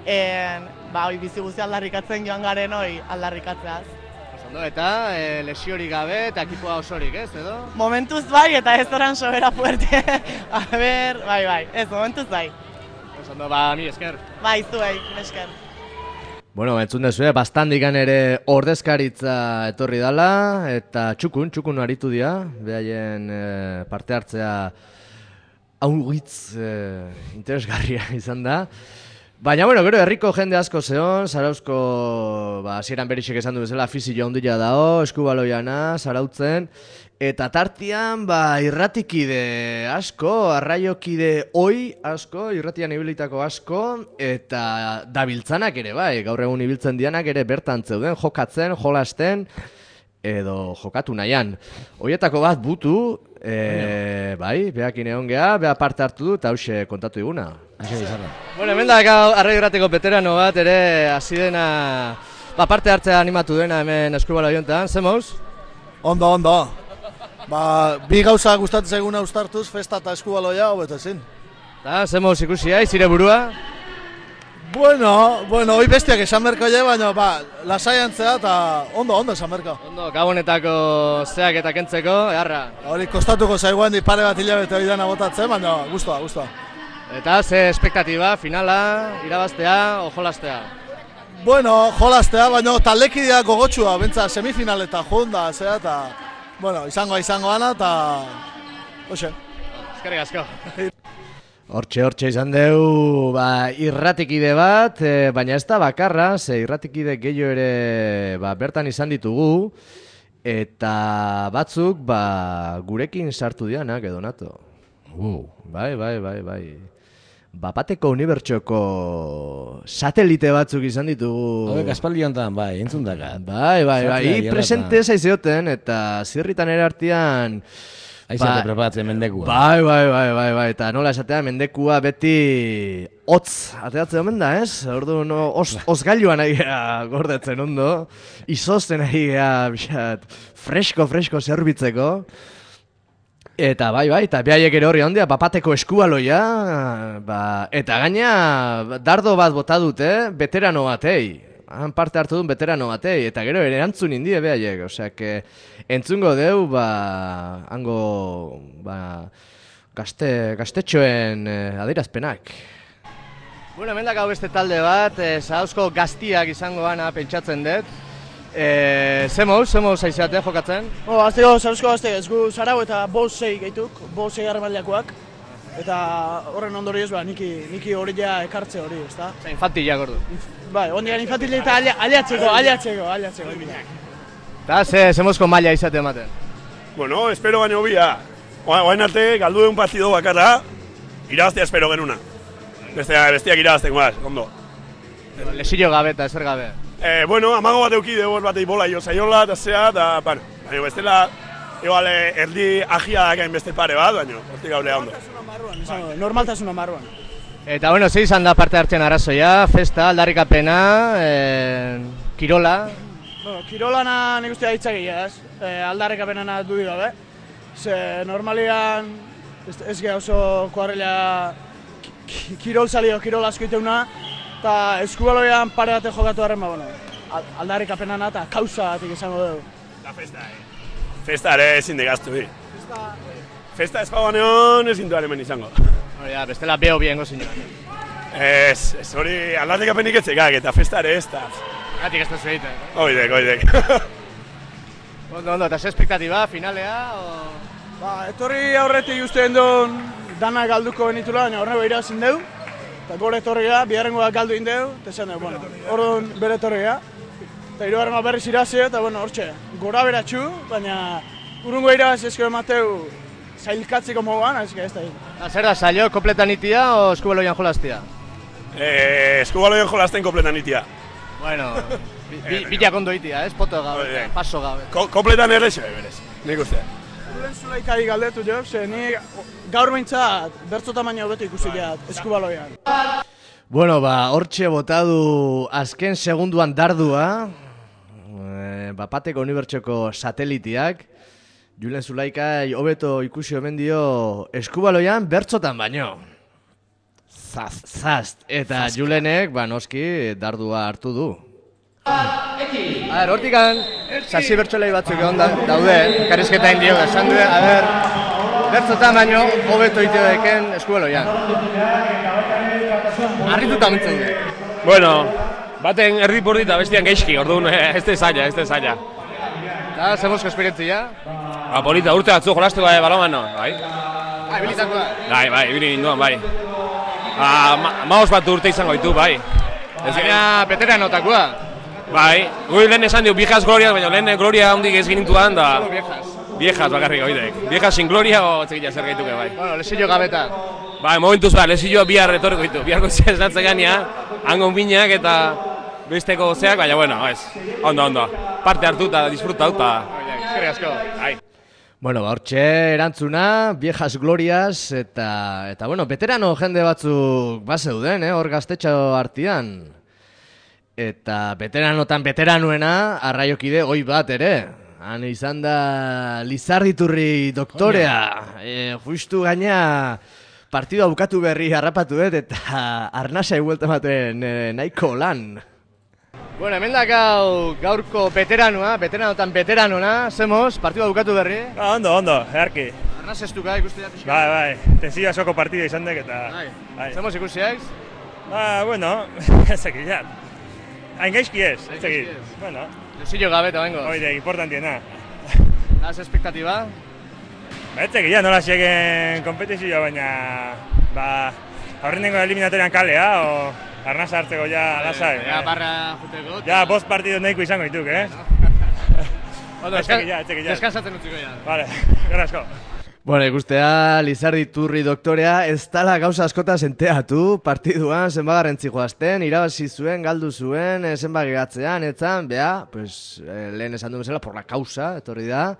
bizi guzti aldarrikatzen joan garen aldarrikatzeaz. Eta lesiorik gabe eta ekipoa osorik, ez edo? Momentuz bai, eta ez oran sobera fuerte. Bai, ez momentuz bai. Ondo, mi esker. Bai, zuei, esker. Bueno, entzun dezu, bastandikan ere ordezkaritza etorri dala, eta txukun aritu dira, behaien parte hartzea hauitz interesgarria izan da. Baina, gero herriko jende asko zeon, Zarauzko, hasieran berixek esan du bezala, afizio handia dao, eskubaloiana, Zarautzen, eta tartian, irratikide asko, arraiokide asko, irratian ibilitako asko, eta dabiltzanak ere, gaur egun ibiltzen dianak ere bertan zeuden, jokatzen, jolasten, edo jokatu nahian. Hoietako bat butu, behakin egon geha, beha parte hartu du, eta hause kontatu diguna. Bueno, hemen da arrai irrateko veterano bat, ere hasi dena parte hartzea animatu dena hemen eskubaloia hontan, zemoz? Ondo. Bi gauza gustatzen zaiguna uztartuz, festa eta eskubaloia, hobeto ezin. Zemoz ikusi zire burua? Bueno, hoi bestiak esan berko je, baina lasaiantzea eta ondo esan berko. Ondo, gabonetako zeak eta kentzeko, eharra. Hori kostatuko zaiguan di pare bat hilabete hori dana botatzen, baina guztua. Eta ze espektatiba, finala, irabaztea o jolastea? Bueno, jolastea, baina taldekidea gogotxua, bentsa semifinaleta junda, zera, eta, bueno, izango ana, eta, hoxe. Eskerrik asko. Hortxe izan deu, irratikide bat, baina ez da bakarra, ze irratikide gehiago ere bertan izan ditugu, eta batzuk gurekin sartu dianak edo nato. Bai. Bapateko unibertsoko satelite batzuk izan ditugu. Hauek aspaldi honetan, entzun dakat. Bai, presente zaizeoten, eta zirritan ere artean... Aizate preparatzen mendekua. Bai, eta nola esatea mendekua beti hotz ateratzen omen da, ez? Orduan osgailuan nahi gordetzen ondo, izosten nahi fresko zerbitzeko. Eta bai, eta behaiek ere horri handia, bapateko eskubaloia, eta gaina dardo bat bota dute, veterano batei. Han parte hartu duen veterano batei, eta gero ere antzun indie behaiek, oseak, entzungo deu, hango, gaztetxoen adierazpenak. Bueno, hemen dakau beste talde bat, Zarauzko gaztiak izango gana pentsatzen dut. Zemoz aizeate jokatzen? Azteko Zarauzko gazte, ez gu Zarau eta bosei gaituk, bosei garremailakoak. Eta horren ondorioz, niki hori ja ekartze hori, ezta? Infantila gordu. Bai, ondian infantila eta aliatzeko. Eta zemozko maila izate ematen? Bueno, espero baino bia. Oain arte, galdu egun partido bakarra, irabaztea espero genuna. Bestiak irabazten guaz, ondo. Lesillo gabe eta ezer gabe? Bueno, amago bat eukide hor batei bola jo zaiola, eta zea, eta, baina bestela, igual, erdi agia dakain beste pare bat, baina, hortik gaulea ondo. Normaltasuna marruan. Eta, bueno, ze izan da parte hartzen arrazoia, festa, aldarrikapena, kirola. Bueno, kirolana nik uste hitzagia, ez? Aldarrikapena dudik gabe. Ze normalian, ez geha oso kuarrela kirol asko iteuna, eta eskubaloian pare bate jokatu harren, aldarrikapena eta kausa batik izango dugu. Eta festa ere ezin degaztu, Festa ez bagoanean ezin duan hemen izango. Bestela beho biengo zinuen. Ez hori aldarrikapenik etzekak eta festa ere ez da. Gatik ez da zueiten. Oidek. Ondo, eta ze espektatiba, finalea? Etorri aurretik ustean duen dana galduko benitula, baina horrego irazin deu. Eta gore etorria, biharrengoa galdu indeu, eta esan dugu, orduan bere etorria. Eta hirugarrengoa berriz irazi, eta hortxe, gora beratxu, baina urrungo iraz ezko emateu zailkatzeko moguan, ez da. Zer da, zailo, kompletan itia o eskubaloian jolaztia? Eskubaloian jolazten kompletan itia. Bueno, bilak ondo itia, ez? Poto gabe, paso gabe. Kompletan errexo, berez, nik uste. Ulen zulaikari galdetu jo, ze ni gaur behintzat bertzo tamaino beto ikusi jat eskubaloian. Bueno, hortxe botadu azken segunduan dardua, Bapateko unibertsoko satelitiak, Julen Zulaikai hobeto ikusi omen dio eskubaloian bertzotan baino. Zast. Eta Julenek, noski, dardua hartu du. Hortikan, sasi bertsolei batzuk egon daude, karizketa indio, esan du, bertzotan baino hobeto iteo deken eskubaloian. Arrituta mintzen du. Bueno, baten erdi pordi eta bestian gaizki, orduan ez da zaila. Eta, zemozko esperientzia? Polita, urte batzu jolazteko balomano, bai? Ibilitakoa? Bai, ibili ninduan, bai. Maos bat urte izango ditu, bai. Baina, veteranotakoa? Bai, goi lehen esan dio viejas glorias, baina lehen gloria hondik ez ginintuan, da... Solo viejas? Viejas bakarrik oidek. Viejas sin gloria o txekila zer gaituke, bai. Bueno, lesillo gabeta. Bai, momentuz lesillo bihar etorriko ditu. Biharko zia esnatzen gania, hangon binak eta besteko zeak, baina, bueno, ez. Ondo. Parte hartu eta disfruta eta... Eskerrik asko. Bueno, hortxe erantzuna, viejas glorias, eta bueno, veterano jende batzuk bazeuden, hor gaztetxo artian. Eta veteranoena, arraiokide goi bat ere. Han izan da Lizarditurri doktorea. Justu gaina partidua bukatu berri harrapatuet eta arnasa eguelta maten nahiko lan. Bueno, hemen dakau gaurko veteranotan veteranona, zemos, partidua bukatu berri. Ondo, earki. Arnasa estuka ikusti da pixka. Bai, tensio asoko partida izan dek eta... Bai. Zemos ikusiak? Bueno, ez ekilat. Hain gaizki ez ekit. Bueno. Desillo gabe eta bengo. Oide, importantiena. Naz espektatiba? Ez ekilat, nola xegen kompetizioa, baina... aurrenengo eliminatorian kalea, o... Arnasa hartzeko ja lasai. Ja, barra juteko. Ja, 5 partidu nahiko izango dituk, Ondo, deskansatzen utziko ja. Vale, grasko. Bueno, ikustea, Lizardi Turri doktorea, ez tala gauza askota senteatu, partiduan, zenbagarrentzi joazten, irabazi zuen, galdu zuen, zenbagiratzean, etzan, pues, lehen esan duen zela, por la causa, etorri da.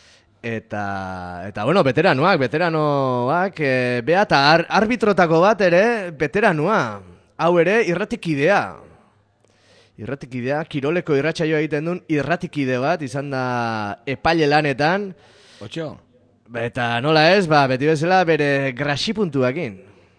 Eta bueno, veteranoak, bea, eta arbitrotako bat ere, veteranoa. Hau ere, irratikidea, kiroleko irratsaioa egiten duen irratikide bat, izan da epaile lanetan. Otxo. Eta nola ez, beti bezala bere grasipuntuakin.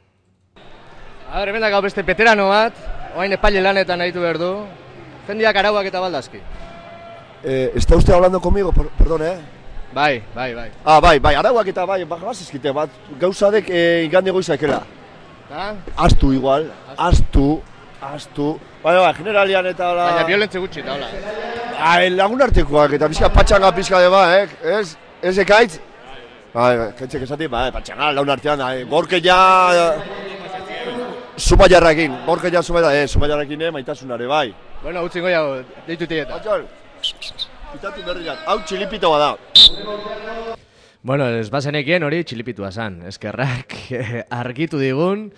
Hemen dakau beste veterano bat, oain epaile lanetan nahitu behar du. Jendiak arauak eta baldazki. ¿Está usted hablando conmigo? Perdón, Bai. Bai, arauak eta bai, bazizkite bat, gauzadek igande goizakela. Astu igual, astu. Baina, generalian eta hola... Baina, violentze gutxi eta hola. Lagun artekoak eta pizka patxanga pizka de ez? Ez ekaitz? Kaitzek esati, patxanga lagun artean, gorke ja... Zumaiarrakin, gorke ja Zumaiarrakin maitasunare, bai. Bueno, utzingo jau, deitu tieta. Batxol, pitatu berriak, hau txilipito bada. Bueno, ez bazenekien hori txilipitua zan, eskerrak argitu digun.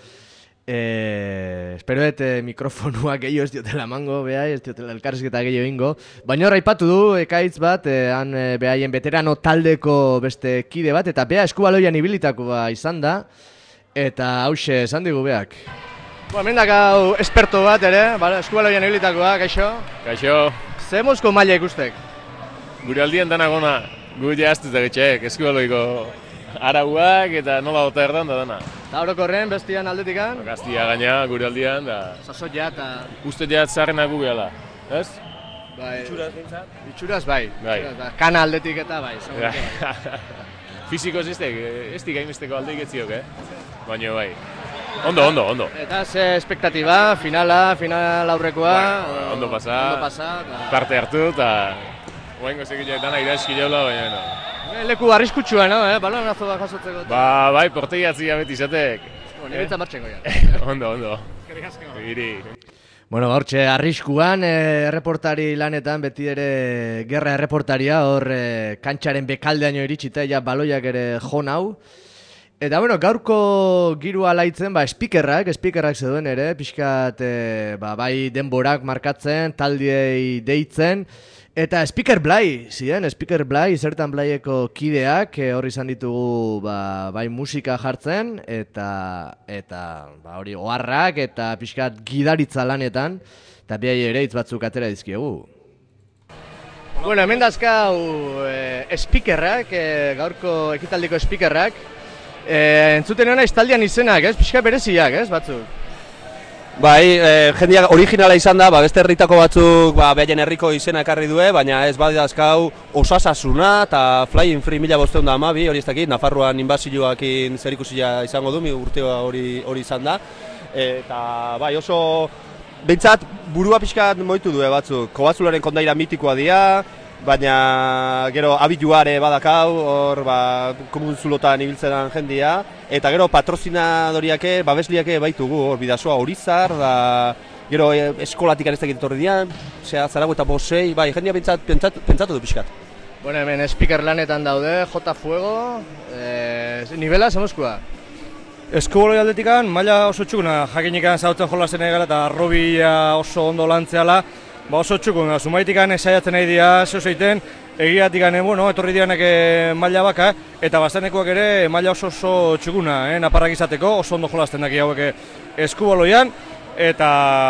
Espero mikrofonua gehiago ez diotela mango, ez diotela elkarrizketa gehiago ingo. Baina hor aipatu du, ekaitz bat, han behaien veterano taldeko beste kide bat, eta bea eskubaloian ibilitakoa izan da, eta hause esan digu beak. Hemen dakau esperto bat ere, eskubaloian ibilitakoa, kaixo? Kaixo. Ze mozko maila ikustek? Gure aldien danagona. Gu jaztuz dagetxeek, eskubaloiko arauak eta nola bota erdan da dana. Eta orokorren, bestian aldetikan? Gaztia gaina, gure aldian, da... Sasoia eta... Uste jat zarrenak gu behala, ez? Bai... Itxuraz bai. Kana aldetik eta bai. Fizikoz ez gainbesteko aldeik etziok, Baina bai. Ondo. Eta ze espektatiba, final aurrekoa... Ondo pasa, parte hartu eta... Oaingo zekila dana irazki jaula, baina leku arriskutsua, no? Balonazo da jasotzeko. Bai, portegiatzia beti izatek. Nibiltza martxengo ja. Ondo. Iri. Bueno, hortxe, arriskuan, erreportari lanetan, beti ere gerra erreportaria, hor kantxaren bekaldeaino iritsita, ja baloiak ere jo nau. Eta, bueno, gaurko girua alaitzen, speakerrak zeuden ere, pixkat, bai denborak markatzen, taldiei deitzen, eta Speaker Blai, Speaker Blai, zertan Blaieko kideak, hor izan ditugu bai musika jartzen, eta hori oharrak eta pixkat gidaritza lanetan, eta behai ere hitz batzuk atera dizkiegu. Bueno, hemen dazkau speakerrak, gaurko ekitaldiko speakerrak, entzuten hona istaldian izenak, pixka bereziak, batzuk. Bai, jendeak originala izan da, beste herritako batzuk behaien herriko izena ekarri due, baina ez badazkau Osasasuna eta Flying Free 1512, hori ez dakit, Nafarroan inbazioakin zerikusia izango du, urteoa hori izan da. Eta bai, oso behintzat burua pixkat moitu due batzuk, Kobatzularen kondaira mitikoa dira, baina gero abituare badakau, hor komun zulotan ibiltzenan jendia, eta gero patrozinadoriake, babesliake baitugu, hor Bidasoa Orizar, da gero eskolatik anestak etorri dian, Zarago eta Bosei, bai, jendia pentsatu du pixkat. Bueno, hemen speaker lanetan daude, J. Fuego, nivela, zemuzkoa? Eskuboloi aldetikan, maila oso txukuna, jakinikan zautzen jolazen egala eta arrobia oso ondo lantzeala, oso txukuna, Zumaitikan esaiatzen nahi dira, zehozeiten, egiatikan, etorri dianek maila baka, eta bastanekoak ere maila oso txukuna, naparrak izateko, oso ondo jolazten daki hauek eskuboloian, eta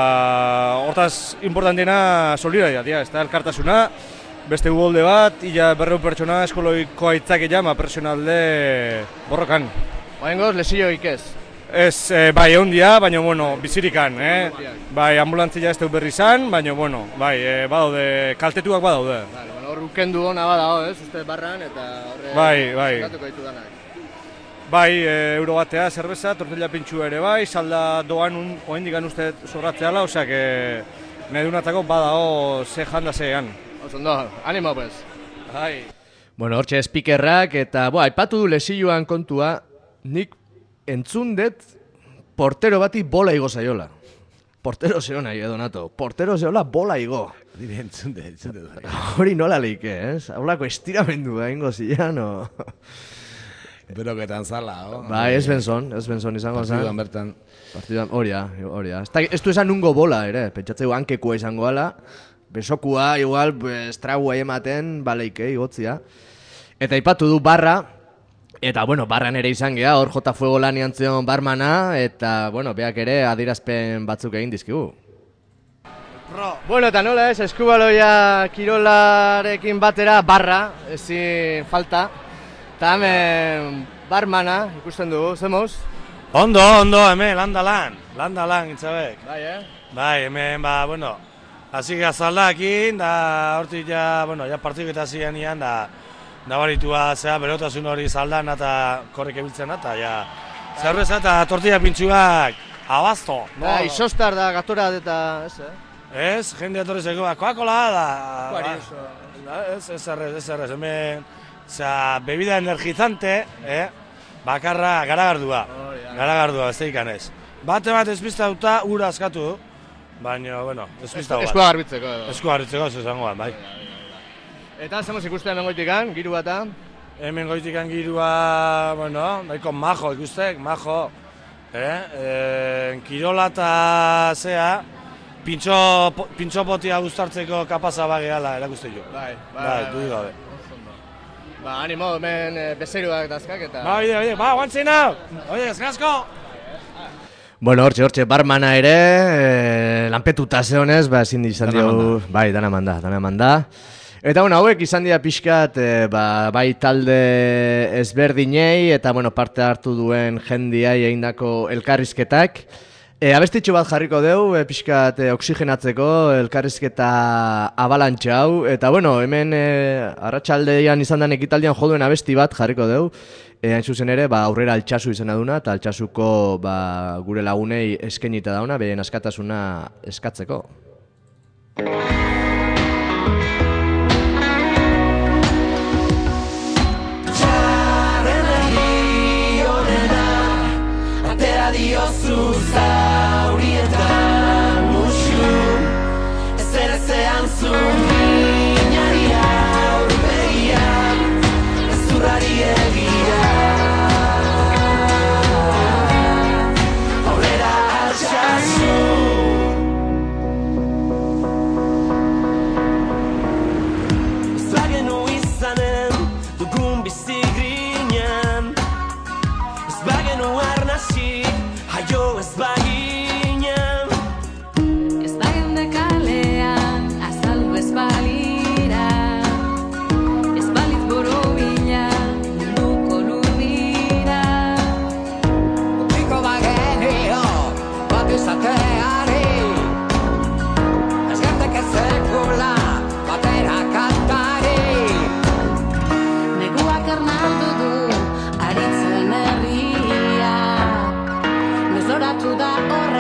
hortaz importantiena solidaria, ez da, elkartasuna, beste ugolde bat, ia 200 pertsona eskoloiko aitzak presionalde borrokan. Oengoz, lesioik ez? Ez, bai, eundia, baina, bueno, bizirikan, Bai, ambulantzia ez berri izan, baina, bueno, bai, badaude, kaltetuak badaude. Hor ukendu hona badao, ez? Uste barran, eta horre... Bai. Zeratuko ditu danak. Bai, euro batea, zerbeza, tortilla pintxu ere bai, salda doan oendikan uste zorratzeala, osea, nahi dunatzako badao ze janda zean. Osondo, animo, pues. Bai. Bueno, hortxe speakerrak, eta, aipatu du lesioan kontua, nik entzun dut portero bati bola igo zaiola. Portero zeona, Donato. Portero zeola bola igo. Entzun dut. Hori nola leike, ez? Haulako estiramendu da ingo zian, o... Beroketan zala, o? Bai, ez benzon izango zen. Partiduan bertan. Partiduan, hori da. Ez du esan nungo bola, ere. Pentsatzeu hankekua izango ala. Besokua, igual, estragua ematen, baleike, igotzia. Eta ipatu du barra. Eta, barran ere izan geha, hor jota fuego lanian zion barmana, eta, beak ere adirazpen batzuk egin dizkigu. Eta nola ez, eskubaloia kirolarekin batera barra, ezin falta. Eta hemen barmana, ikusten dugu, zemoz? Ondo, hemen, landalan, intzabek. Bai, hemen, hasi gazaldakin, da hortik ja partiketa zian ian, da nabaritua zea berotasun hori zaldan eta korrek ebiltzen eta zerbeza eta tortilla pintxuak abazto. Isostar da gatora eta ez, Ez, jende atorrezeko, Coca-Cola da. Ez errez, hemen, bebida energizante, bakarra garagardua, besteik ez. Bate bat ezpiztauta ura askatu, baina, ezpiztau bat. Eskua garbitzeko. Eskua garbitzeko, ez zangoan, bai. Eta zemoz ikusten hemen goitikan, giru bata? Hemen goitikan girua, nahiko majo ikustek, majo. Kirola eta zea, pintxo potia guztartzeko kapaza bageala erakuste jo. Bai, dudik gabe. Animo, hemen bezeruak dazkak eta... Guantzin hau! Oie, ezkazko! Hortxe, barmana ere, lanpetuta zehonez, ezin izan diogu... Bai, dana manda. Eta hauek izan dira pixkat, bai talde ezberdinei eta parte hartu duen jendiai egindako elkarrizketak. Abestitxo bat jarriko dugu, pixkat oksigenatzeko elkarrizketa abalantxa hau. Eta hemen arratsaldean izan den ekitaldian joduen abesti bat jarriko dugu. Hain zuzen ere, aurrera altxasu izena duna, eta altxasuko gure lagunei eskenita dauna, behen askatasuna eskatzeko. Diozu zaurietan musu ezer ezean zu minari aurpegian ezurrari egira aurrera altxasu ez bagenu izanen dugun bizigrinen ez bagenu arnasik Haio ez baginen Ez bagende kalean azaldu ez balira Ez balit borobila munduko lurbira Utiko bagenio bat izateari Ez gerteke sekula batera kantari Neguak ernaldu du aritzen herria Zoratu da hor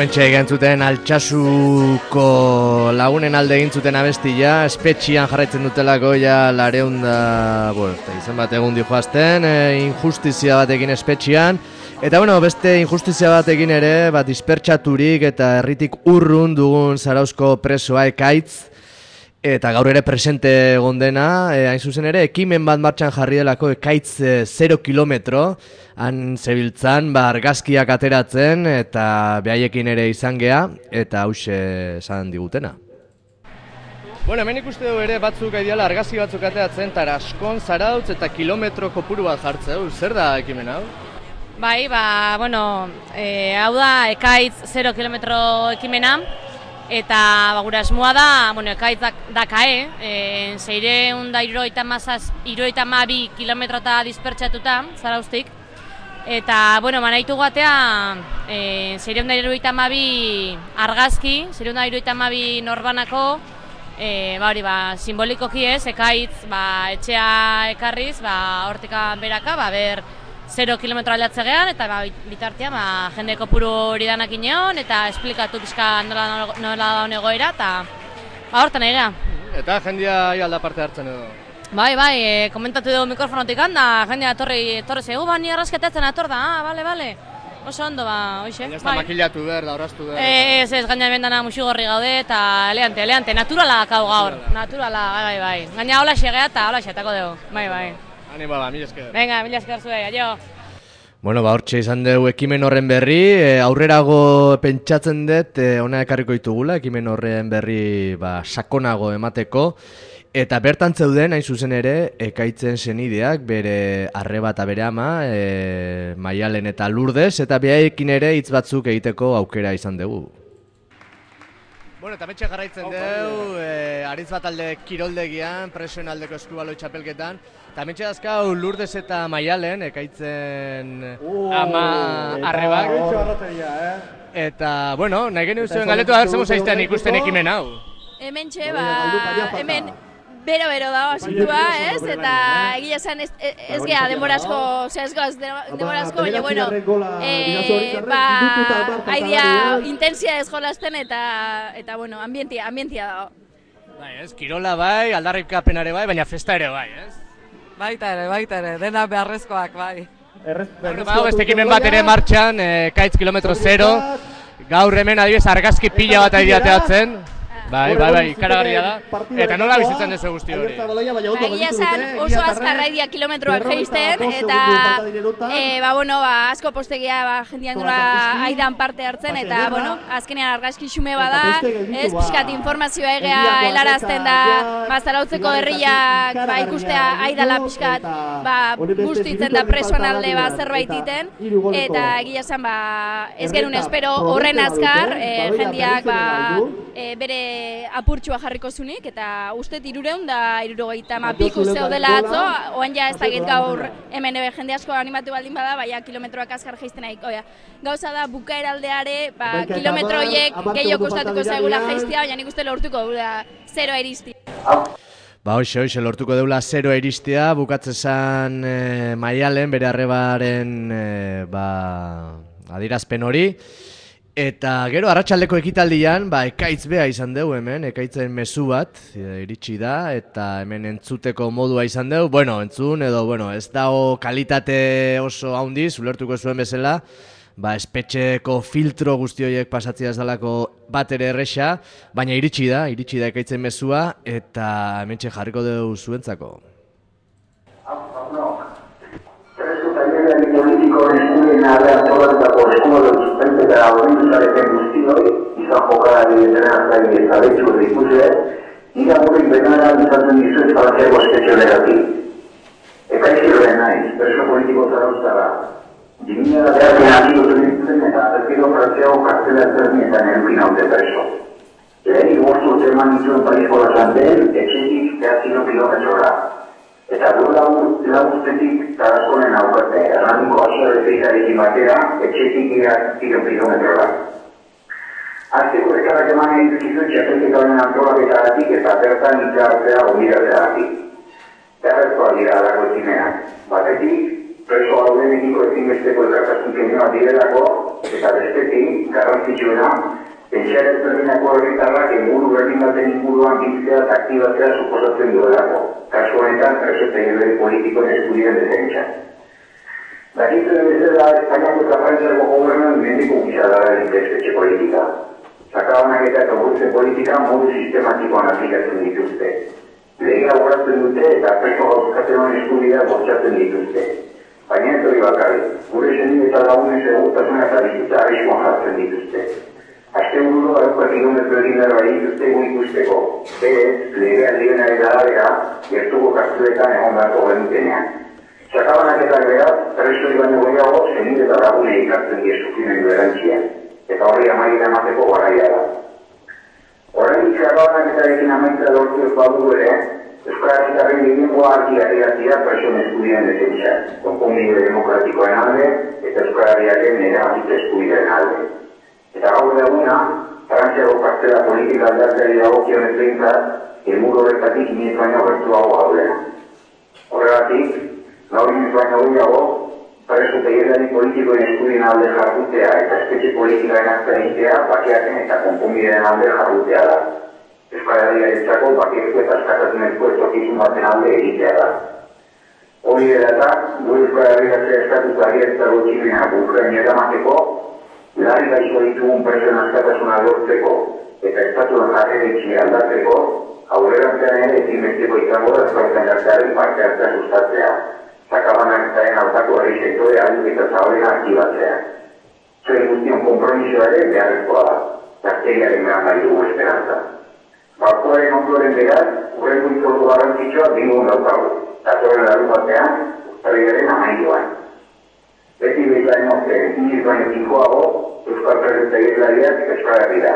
Hementxe egin zuten Altsasuko lagunen alde egin zuten abestia, espetxian jarraitzen dutelako ja lareunda, izan bat egun dijoazten, injustizia batekin espetxian, eta beste injustizia batekin ere, dispertsaturik eta herritik urrun dugun Zarauzko presoa Ekaitz, eta gaur ere presente egon dena, hain zuzen ere, ekimen bat martxan jarri delako Ekaitz 0 kilometro, han zebiltzan, argazkiak ateratzen, eta behaiekin ere izan gea, eta hause esan digutena. Hemen ikuste dugu ere batzuk aideala argazki batzuk ateratzen, Taraskon, Zarautz eta kilometro kopuru bat jartzeu, zer da ekimen hau? Bai, hau da Ekaitz 0 kilometro ekimena, eta gure asmoa da, Ekaitz dakae, 672 kilometrota dispertsatuta, Zarauztik, eta, manaitu gatea, 672 argazki, 672 norbanako, simbolikoki ez, Ekaitz, etxea ekarriz, hortika beraka, ber 0 kilometro aldatze gehan, eta bitartean jende kopuru hori danak ineon, eta esplikatu pixka nola daun egoera, eta hortan egea. Eta jendea alda parte hartzen edo? Bai, komentatu dugu mikrofonotik handa, jendea etorri zegu, ni arrazketatzen ator da, bale. Oso ondo, hoxe. Ez da makillatu behar, da horaztu behar. Ez, gaina hemen dana muxigorri gaude, eta eleante, naturala dakau gaur. Naturala, bai. Gaina hola xegea eta hola xetako dugu, bai. Anima, mila esker. Venga, mila esker zuei, aio. Hortxe izan dugu ekimen horren berri, aurrerago pentsatzen dut, ona ekarriko ditugula, ekimen horren berri sakonago emateko, eta bertan zeuden, hain zuzen ere, Ekaitzen senideak, bere arreba eta bere ama, Maialen eta Lourdes, eta behaekin ere hitz batzuk egiteko aukera izan dugu. Eta metxe jarraitzen dugu, aritz bat alde kiroldegian, presoen aldeko eskubaloi txapelketan, eta metxe dazkau Lourdes eta Maialen, Ekaitzen ama arrebak. Eta, nahi geni duzuen galdetu agertzen zaiztean ikusten ekimen hau. Hementxe, hemen bero dago asitua, ez? Eta egia esan ez geha demorazko, baina, haidea intensia ez jolazten eta ambientia dago. Bai, ez, kirola bai, aldarrikapenare bai, baina festa ere bai, ez? Baita ere, dena beharrezkoak bai. Beste ekimen bat ere martxan, Ekaitz kilometro 0, gaur hemen adibidez argazki pila bat ateatzen. Bai, ikaragarria da. Eta nola bizitzen duzu guzti hori? Egia esan oso azkarra idia kilometroak geizten, eta asko postegia jendean nola aidan parte hartzen, eta azkenean argazki xume bada, ez pixkat informazioa egea helarazten da, Zarautzeko herriak ikustea aidala pixkat guztitzen da presoan alde zerbait iten, eta egia esan ez genuen espero horren azkar jendeak bere apurtxua jarriko zunik, eta uste 370 piku zeudela atzo, oan ja ez dakit gaur hemen jende asko animatu baldin bada, kilometroak azkar geizten ahik. Gauza da, bukaeraldeare, kilometro horiek gehiago kostatuko zaigula geiztia, baina nik uste lortuko dula 0 iristia. Hoxe, lortuko deula 0 iristia, bukatzezan Maialen, bere arrebaren adierazpen hori. Eta gero, arratsaldeko ekitaldian, Ekaitz bea izan dugu hemen, Ekaitzen mezu bat, iritsi da, eta hemen entzuteko modua izan dugu. Entzun edo, ez dago kalitate oso handiz, ulertuko zuen bezala, espetxeko filtro guzti horiek pasatzea ez dalako bat ere erresa, baina iritsi da Ekaitzen mezua, eta hementxe jarriko dugu zuentzako. Politiko eskubideen arrean zolatutako eskubaloi suspentzeta aborrituzareten guztioi, izan jokalari detenazai eta betxu ikusiek, irakurrik benara izaten dizu espaltzeako espetxionerati. Ekaizioen naiz, preso politiko Zarauztarra. 2000 akidotu nintzen eta erkiro frantziago kartela ezberdinetan edukin haute preso. Lehenik bostu eman dituen Parisko Lasanten, etxetik 9 kilometrora. Eta laguztetik Taraskonen aukate, erraniko asorezeitarekin batera, etxetik 3 kilometrora. Azteko eskarak eman egin zizuen txapelketa honen antolaketagatik eta bertan itxartzea ongiratzeagatik. Errezkoa dira alako ekimenak. Batetik, preso haudenekiko ezinbesteko elkartasun kenioa direlako, eta bestetik, garrantzitsuena, pentsaera ezberdinako herritarrak helburu berdin baten inguruan biltzea eta aktibatzea suposatzen duelako, kasu honetan preso eta hil politikoen eskubideen defentsa. Dakitzen bezala, Espainiako eta Frantziako gobernuan mendeko gisa dara espetxe politika. Sakabanaketa eta urrutzen politika modu sistematikoan aplikatzen dituzte. Legea urratzen dute eta preso gauzkatzen honen eskubidea bortxatzen dituzte. Baina ez hori bakarrik, gure senide eta lagunen segurtasuna eta bizitza arriskoan jartzen dituzte. Azte bururo aruko kilometro egindaro ari dituzte gu ikusteko. Berez, legea dionaren arabera, gertuko kartzuetan egon beharko genutenean. Sakabanaketa beraz, presoi baino gehiago, senide eta lagune ikartzen die sufrimendu erantzian. Eta horri amaiera emateko garaia da. Horrein sakabanaketarekin amaitza lortu ez badu ere, Euskal Herritarren gehiengoa argi adierazia presoen eskubideen defentsa, konponbide demokratikoen alde eta Euskal Herriaren erabakitze eskubideen alde. Eta gaur eguna, Frantziako kartzela politika aldatzeari dagokionez behintzat, helburu horretatik inoiz baino gertuago gaudena. Horregatik, gaur inoiz baino gehiago, preso eta hil politikoen eskubideen alde jardutea eta espetxe politikaen akta egitea, bakeaken eta konponbideen alde jardutea da. Euskal Herriarentzako bakezko eta askatasunezko etorkizun baten alde egitea da. Hori dela eta, gure Euskal Herriatzea estatutuari ez dago tximena Ukraina eramateko, larri gaixo ditugun presoen askatasuna lortzeko eta estatuen jarreretxe aldatzeko, aurrerantzean ere ezinbesteko izango da Euskal Herriaren parte hartzea sustatzea, sakabanaketaren aurkako herri sektore ahalik eta zabalena aktibatzea. Zuen guztion konpromisoa ere beharrezkoa da, gazteriaren behar nahi dugu esperantza. Balkoaren ondoren beraz, urrengo izordu garrantzitsua bingun daukagu, datorren larun batean, urtarrilaren amailuan. Beti bezain ozten, iniz baino tinkoago, Euskal Presidenta Irlariak Euskal Herria.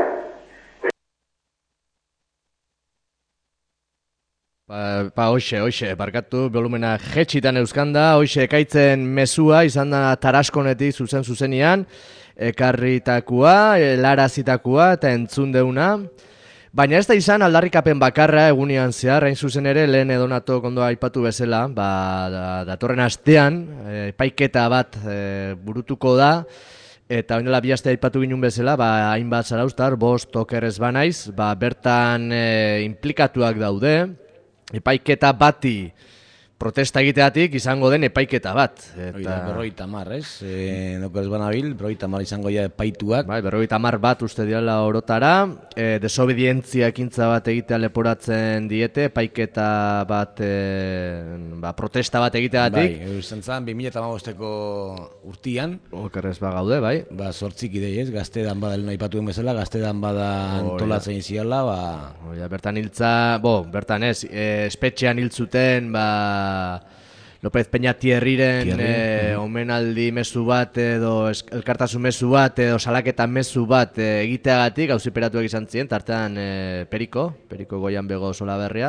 Hoxe, barkatu, volumena jetxitan euskanda, hoxe ekaitzen mezua, izan da Taraskonetik zuzen-zuzenian, ekarritakua, larazitakoa eta entzun deuna. Baina ez da izan aldarrikapen bakarra egunean zehar, hain zuzen ere, lehen edonato kondo aipatu bezala, datorren astean, epaiketa bat burutuko da, eta oinela bi aste aipatu ginen bezala, hainbat zaraustar, 5 okerrez banaiz, bertan implikatuak daude, epaiketa bati protesta egiteatik izango den epaiketa bat. Berrogeita hamar, ez? Nokorez banabil, berrogeita hamar izango ja epaituak. Berrogeita hamar bat uste direla orotara, desobedientzia ekintza bat egitea leporatzen diete, epaiketa bat, protesta bat egiteatik. Izan zen, 2015ko urtian. Okerrez gaude, bai. 8 idei, ez? Gaztedan bada lehen aipatuen bezala, Gaztedan bada antolatzen ziala, bertan hiltza, bertan ez, espetxean hiltzuten, López Peñatierriren omenaldi mezu bat edo elkartasun mezu bat edo salaketa mezu bat egiteagatik auziperatuak izan ziren, tartean Periko Goian Bego Solaberria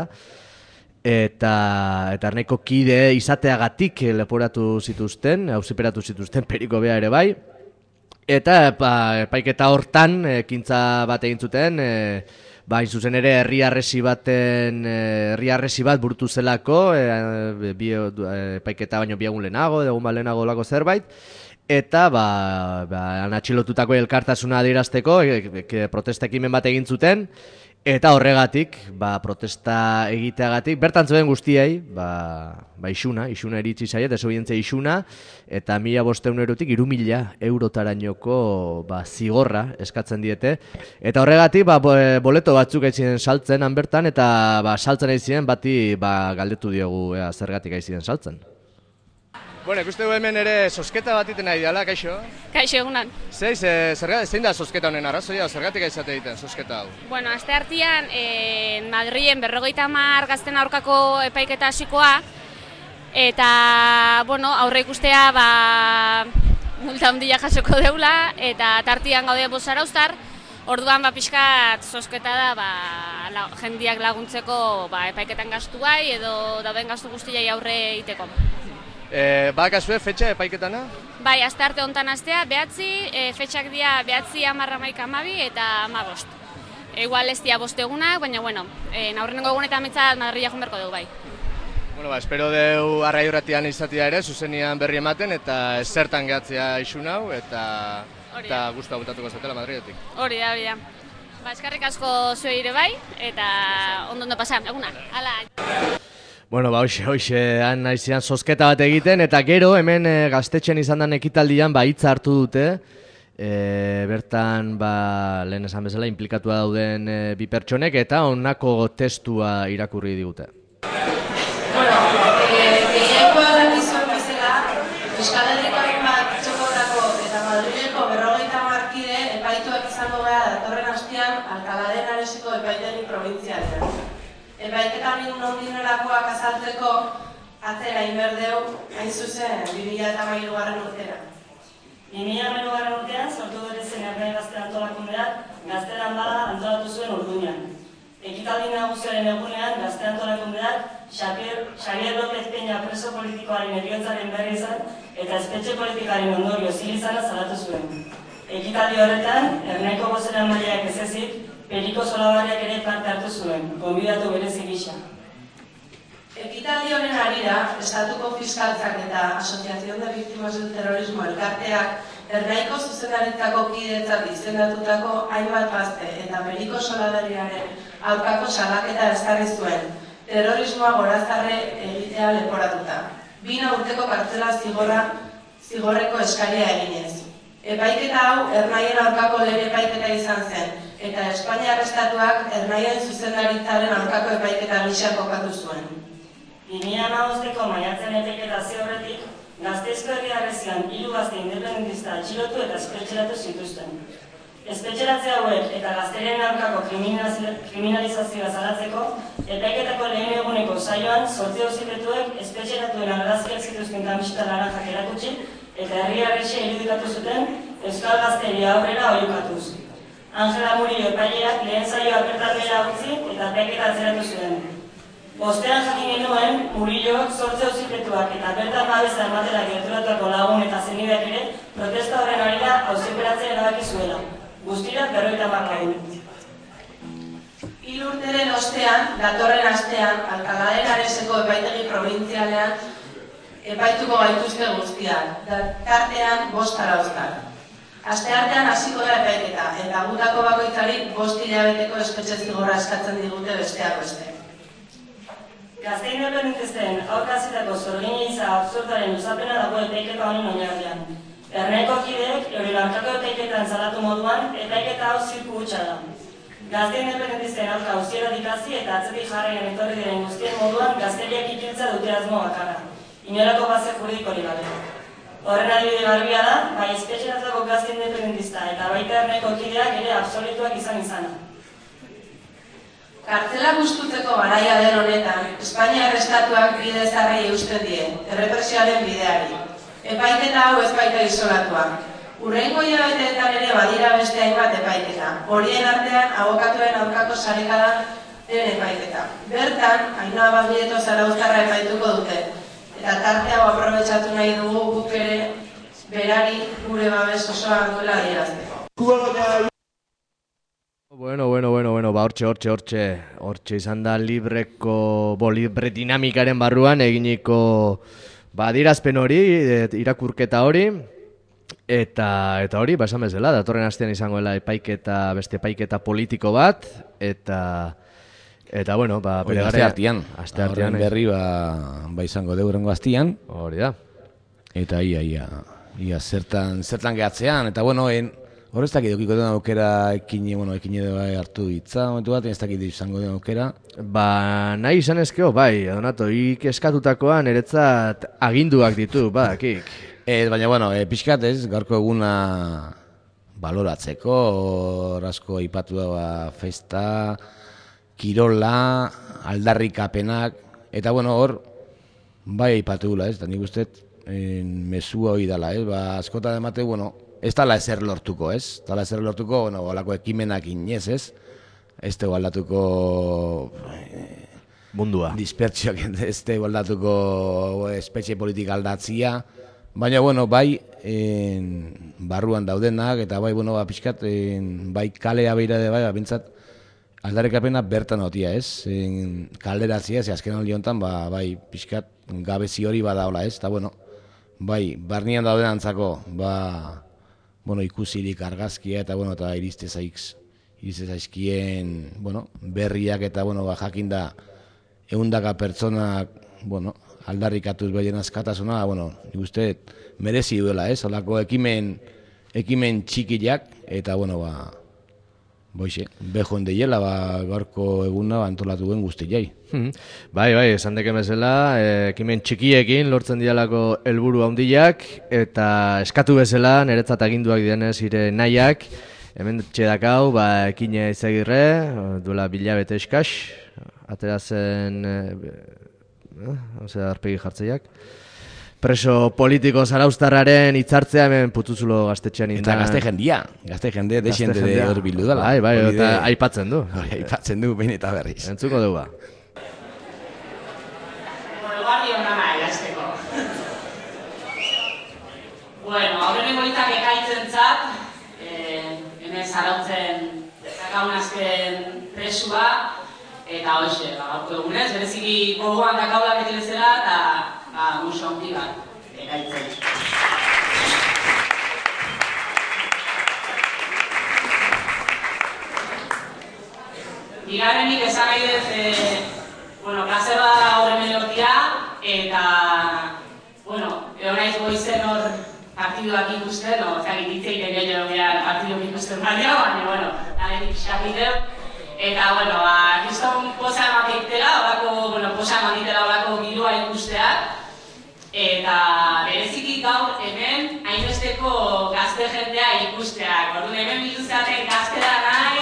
eta nahiko kide izateagatik leporatu zituzten, auziperatu zituzten Periko bea ere bai, eta epaiketa hortan ekintza bat egin zuten, hain zuzen ere herri harresi bat burutu zelako, epaiketa baino bi egun lehenago, egun bat lehenago lako zerbait, eta atxilotutako elkartasuna adierazteko protesta ekimen bat egin zuten, eta horregatik, protesta egiteagatik, bertan zeuden guztiei, isuna iritsi zaie, desobedientzia isuna, eta 1.500 eurotik 3.000 eurotarainoko zigorra eskatzen diete. Eta horregatik, boleto batzuk aiziren saltzen han bertan, eta saltzen aiziren bati galdetu diogu zergatik aiziren saltzen. Bueno, ikuste du hemen ere sosketa bat iten nahi diala, kaixo? Kaixo, egunan. Zein da sosketa honen arrazoia, zergatik aizate egiten sosketa hau? Bueno, aste hartian, Madrilen 50 gazten aurkako epaiketa hasikoa, eta, aurre ikustea, multa handia jasoko deula, eta tartian gaude 5 zarauztar, orduan pixkat sosketa da, jendiak laguntzeko epaiketan gastu bai, edo dauden gastu guztiai aurre iteko. Bakazue fetxa epaiketana? Bai, aste arte hontan astea, 9, fetxak dira 9, 10, 11, 12 eta 15. Igual ez dira 5 egunak, baina, aurrenengo egunetan mitzat Madrila joan berko dugu bai. Espero dugu arrai horretian izatea ere, zuzenian berri ematen, eta zertan gehatzea isun hau, eta eta guztua butatuko zatela Madridetik. Hori da. Ba, eskarrik asko zuei ere bai, eta ondo pasa, eguna. Hala. Bueno, ba, hoxe, han naizian zozketa bat egiten, eta gero hemen gaztetxen izan den ekitaldian hitza hartu dute, bertan, lehen esan bezala, implikatua dauden bi pertsonek, eta honako testua irakurri digute. Bueno, gehiagoa dakizuen bezala, Euskal Herriko hainbat txokotako eta Madrileko 50 markide epaituak izango gara datorren astean Alcalá de Henareseko epaitegi probintzialean. Epaiketa nondinolakoak azaltzeko atzera inberdeu hain zuzen 2013 urtera. 2013 urtean sortu berezen Ernai Gazte Antolakundeak Gaztelan bada antolatu zuen Urduñan. Ekitaldi nagusiaren egunean Gazte Antolakundeak Xavier López Peña preso politikoaren heriotzaren berri izan eta espetxe politikaren ondorio zil izana salatu zuen. Ekitaldi horretan, Ernaiko bozeramaileak ez ezik, Periko Solabarriak ere parte hartu zuen, gonbidatu berezi gisa. Ekitaldi honen harira, Estatuko Fiskaltzak eta Asociación de Víctimas del Terrorismo elkarteak Ernaiko zuzendaritzako kidetzat izendatutako hainbat gazte eta Periko Solabarriaren aurkako salaketa ezarri zuen, terrorismoa gorazarre egitea leporatuta. 2 urteko kartzela zigorreko eskaria eginez. Epaiketa hau Ernaien aurkako lehen epaiketa izan zen, eta Espainiar Estatuak Ernaien zuzendaritzaren aurkako epaiketa gisa kokatu zuen. 2015ko maiatzen epaiketa horretik, Gasteizko herriarrezian 3 gazte independentista atxilotu eta espetxeratu zituzten. Espetxeratze hauek eta gazteriaren aurkako kriminalizazioa salatzeko, epaiketako lehen eguneko saioan 8 auzipetuek espetxeratuen argazkiak zituzten kamiseta laranjak erakutsi eta herriarresia irudikatu zuten euskal gazteria aurrera oiukatuz. Angela Murillo epaileak lehen saioa bertan behera utzi eta epaiketa atzeratu zuen. Bostean jakin genuen, Murilloak 8 auzipetuak eta bertan babesa ematera gerturatuako lagun eta zenideak ere protesta horren harira auziperatzen erabaki zuela. Guztira 50 lagun. 3 urteren ostean, datorren astean, Alcalá de Henareseko epaitegi probintzialean epaituko gaituzte guztiak, tartean 5 arauztar. Asteartean hasiko da epaiketa, eta gutako bakoitzari 5 hilabeteko espetxe zigorra eskatzen digute besteak beste. Gazte independentisten aurkazitako zorginiza absurdaren luzapena dago epaiketa honen oinarrian. Ernaiko kideek euren aurkako epaiketan salatu moduan, epaiketa hau zirku hutsa da. Gazte independentisten aurka auziera dikazi eta atzetik jarraian etorri diren guztien moduan gazteriak ikiltza dute asmo bakarra, inolako base juridikorik gabe. Horren adibide garbia da, bai espetxeratzako gazte independentista eta baita Ernaiko kideak ere absolutuak izana. Kartzela gustutzeko garaia den honetan, Espainiar Estatuak bide ezarri eusten die, errepresioaren bideari. Epaiketa hau ez baita isolatuak. Hurrengo hilabeteetan ere badira beste hainbat epaiketa. Horien artean abokatuen aurkako sarekadan den epaiketa. Bertan, Ainhoa Baglietto Zarauztarra epaituko dute. Eta tarte hau aprobetxatu nahi dugu guk ere berari gure babes osoa duela adierazteko. Bueno, hortxe izan da libre dinamikaren barruan eginiko adierazpen hori, irakurketa hori, eta hori, esan bezala, datorren astean izangoela epaiketa, beste epaiketa politiko bat, eta bueno, bere gara... Aste artean berri izango deurengo astian. Hori da. Eta ia zertan gehatzean, eta bueno, hor ez dakit eukiko den aukera ekine edo hartu ditza, momentu bat, ez dakit izango den aukera. Nahi izan ezkeo, Donato, eskatutakoa niretzat aginduak ditu, badakik. Baina, bueno, pixkat ez, gaurko eguna baloratzeko, hor asko ipatu da festa, kirola, aldarrikapenak, eta bueno, hor, ipatu gula ez, eta nik uste mesua hori dala, askotan emate, bueno, ez dala ezer lortuko, ez? Dala ezer lortuko, olako ekimenak inez, ez? Ez dugu aldatuko... Mundua. Dispertsioak, ez dugu aldatuko espetxe politika aldatzia. Baina, bueno, barruan daudenak, eta pixkat, kalea behirade, bintzat, aldarrikapena bertan hotia, ez? Kalderatzia, ez azken aldi honetan, pixkat, gabezi hori badaola, ez? Eta, bueno, barnean dauden antzako, bueno, ikusirik argazkia eta, bueno, eta iriste zaizkien, bueno, berriak eta, bueno, jakinda ehundaka pertsonak, bueno, aldarrikatuz behien askatasuna, bueno, nik uste merezi duela, olako ekimen txikiak, eta, bueno, boixe, bejoen deiela, gaurko eguna antolatu duen guztiai. Bai, esan deken bezala, ekimen txikiekin lortzen dialako helburu handiak, eta eskatu bezala, niretzat aginduak dienez ire nahiak, hemen txedakau, ekine izagirre, duela bilabete eskas, aterazen, arpegi jartzeiak, preso politiko zaraustarraren hitzartzea hemen Putuzulo gaztetxean indan. Eta gazte jende, desiente de hor bildu dela. Bai, eta aipatzen du. Aipatzen du, behin eta berriz. Entzuko dugu. Eguardi honana egazteko. Bueno, aurreneko hitzak ekaitzen zat, hemen zarautzen zakaun azken presua, eta hoxe, gaurko egunez, bereziki gogoan dakaula beti bezala, eta muso handi bat ekaitzen. Bigarrenik esan nahi dut, plazer bat da gaur hemen egotea, eta, egon naiz goizen hor partiduak ikusten, ezagik ditzei gehiago partiduak ikusten baina, lanetik xapiteu. Eta, kriston posa ematitela, posa ematitela horako giroa ikusteak. Eta bereziki gaur hemen hainbesteko gazte jendea ikusteak. Orduan hemen bilduzaten gazte da nahi.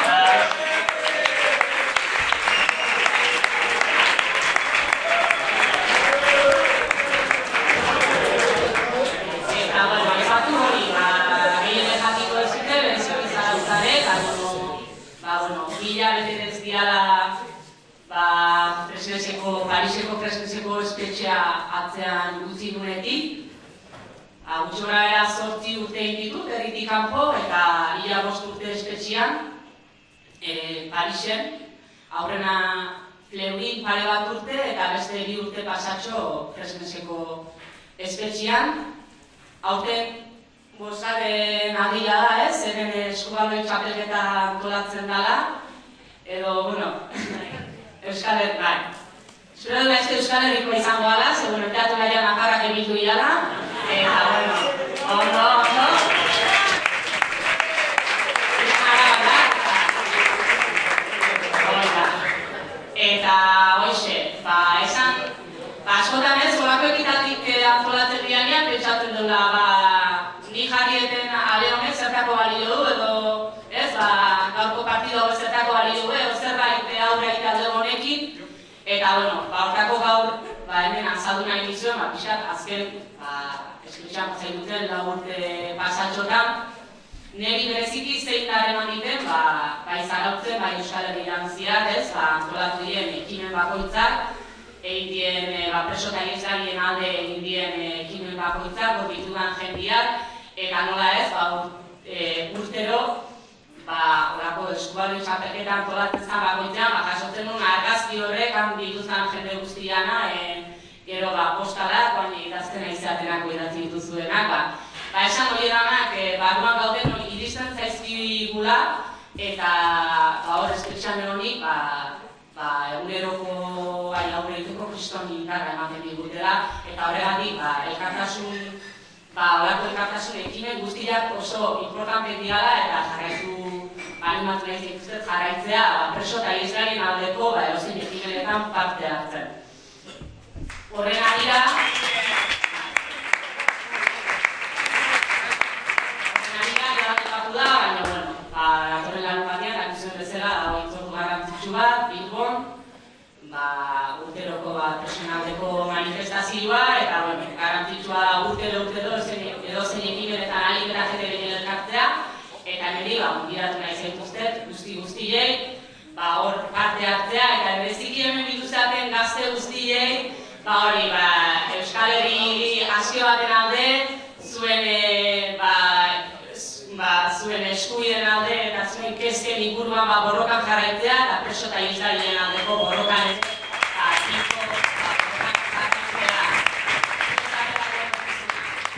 Eta, ezatu hori, gehien jakiko ez zute, berezio bizara utzare, eta, mila betetez diala Pariseko presidentzeko espetxea atzean utzi nunetik. Gutxora era 8 urte ditut, herritik kanpo, eta 5 urte espetxean, Parisen. Aurrena Fleurin pare bat urte, eta beste 2 urte pasatxo presidentzeko espetxean. Aurten bosaren adila da ez, hemen eskubaloi txapelketa antolatzen dela. Edo, Euskal Herri, bai. Zure dut ezte Euskal Herriko izango ala, segun teatro laian aparrak ebildu iala. Eta, ondo. Eta, hoxe, esan, askotan ez, gorako ekitatik antolatzen dianean, pentsatzen duela, ni jarrieten ale honek zertako balio du, edo, ez, gaurko partidu hau zertako balio du, edo zerbait aurre egitalde honekin, eta, hortako gaur, hemen azaldu nahi nizuen, pixat, azken, eskutxan zain duten, 4 urte pasatxotan, niri bereziki zein daren egiten, zarautzen, Euskal Herri Danziak, ez, antolatu dien ekimen bakoitzak, egin preso eta ieslarien alde egin dien ekimen bakoitzak, gorritudan jendiak, eta nola ez, urtero, horako eskubaloi txapelketa antolatzen zen bakoitzean, jasotzen nuen argazki horrek dituzan jende guztiana, gero postalak, idazten aizatenako idatzi dituzuenak. Esan hori danak, barruan gauden iristen zaizkigula, eta hor espetxan eronik, eguneroko aurreituko kriston indarra ematen digutela, eta horregatik horako elkartasun ekimen guztiak oso importante diala, eta animatu nahi zituzet jarraitzea, preso eta ieslarien aldeko edozein ekimenetan parte hartzen. Horren arira, da, baina, datorren larun batean, dakizuen bezala, hitzordu garrantzitsu bat, Bilbon, urteroko presionaldeko manifestazioa, eta garrantzitsua da urtero edozein ekimenetan alik eta jete behien elkartzea, eta niri, onbidatu nahi zaituztet, guztiei, hor parte hartzea, eta bereziki hemen bituzaten gazte guztiei, Euskal Herri azio baten alde, zuen eskubideen alde eta zuen kezken inguruan borrokan jarraitzea, eta preso eta ieslarien aldeko borrokan ez.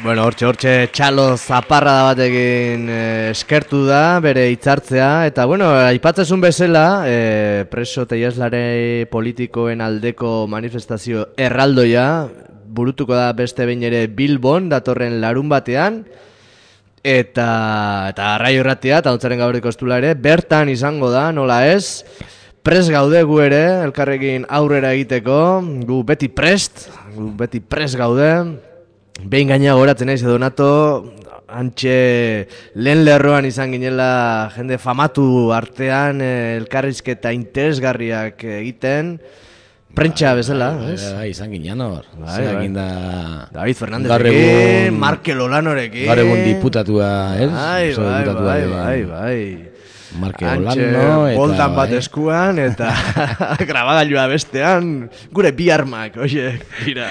Bueno, hortxe txalo zaparra da batekin eskertu da, bere hitzartzea, eta bueno, aipatzezun bezala, preso teiaslare politikoen aldeko manifestazio erraldoia, burutuko da beste behin ere Bilbon, datorren larun batean, eta Raio Irratia, eta ontzaren gaurriko estula ere, bertan izango da, nola ez, prest gaude gu ere, elkarrekin aurrera egiteko, gu beti prest gaude, behin gaina goratzen naiz Donato, antxe lehen lerroan izan ginela jende famatu artean elkarrizketa interesgarriak egiten, prentsa bezala, ez? Izan ginen hor. David Fernandezekin, Markel Olanorekin. Gaur egun diputatua, ez? Bai. Markel Olano, eta... Boldan bat eskuan, eta grabagailua bestean, gure bi armak, oie, dira.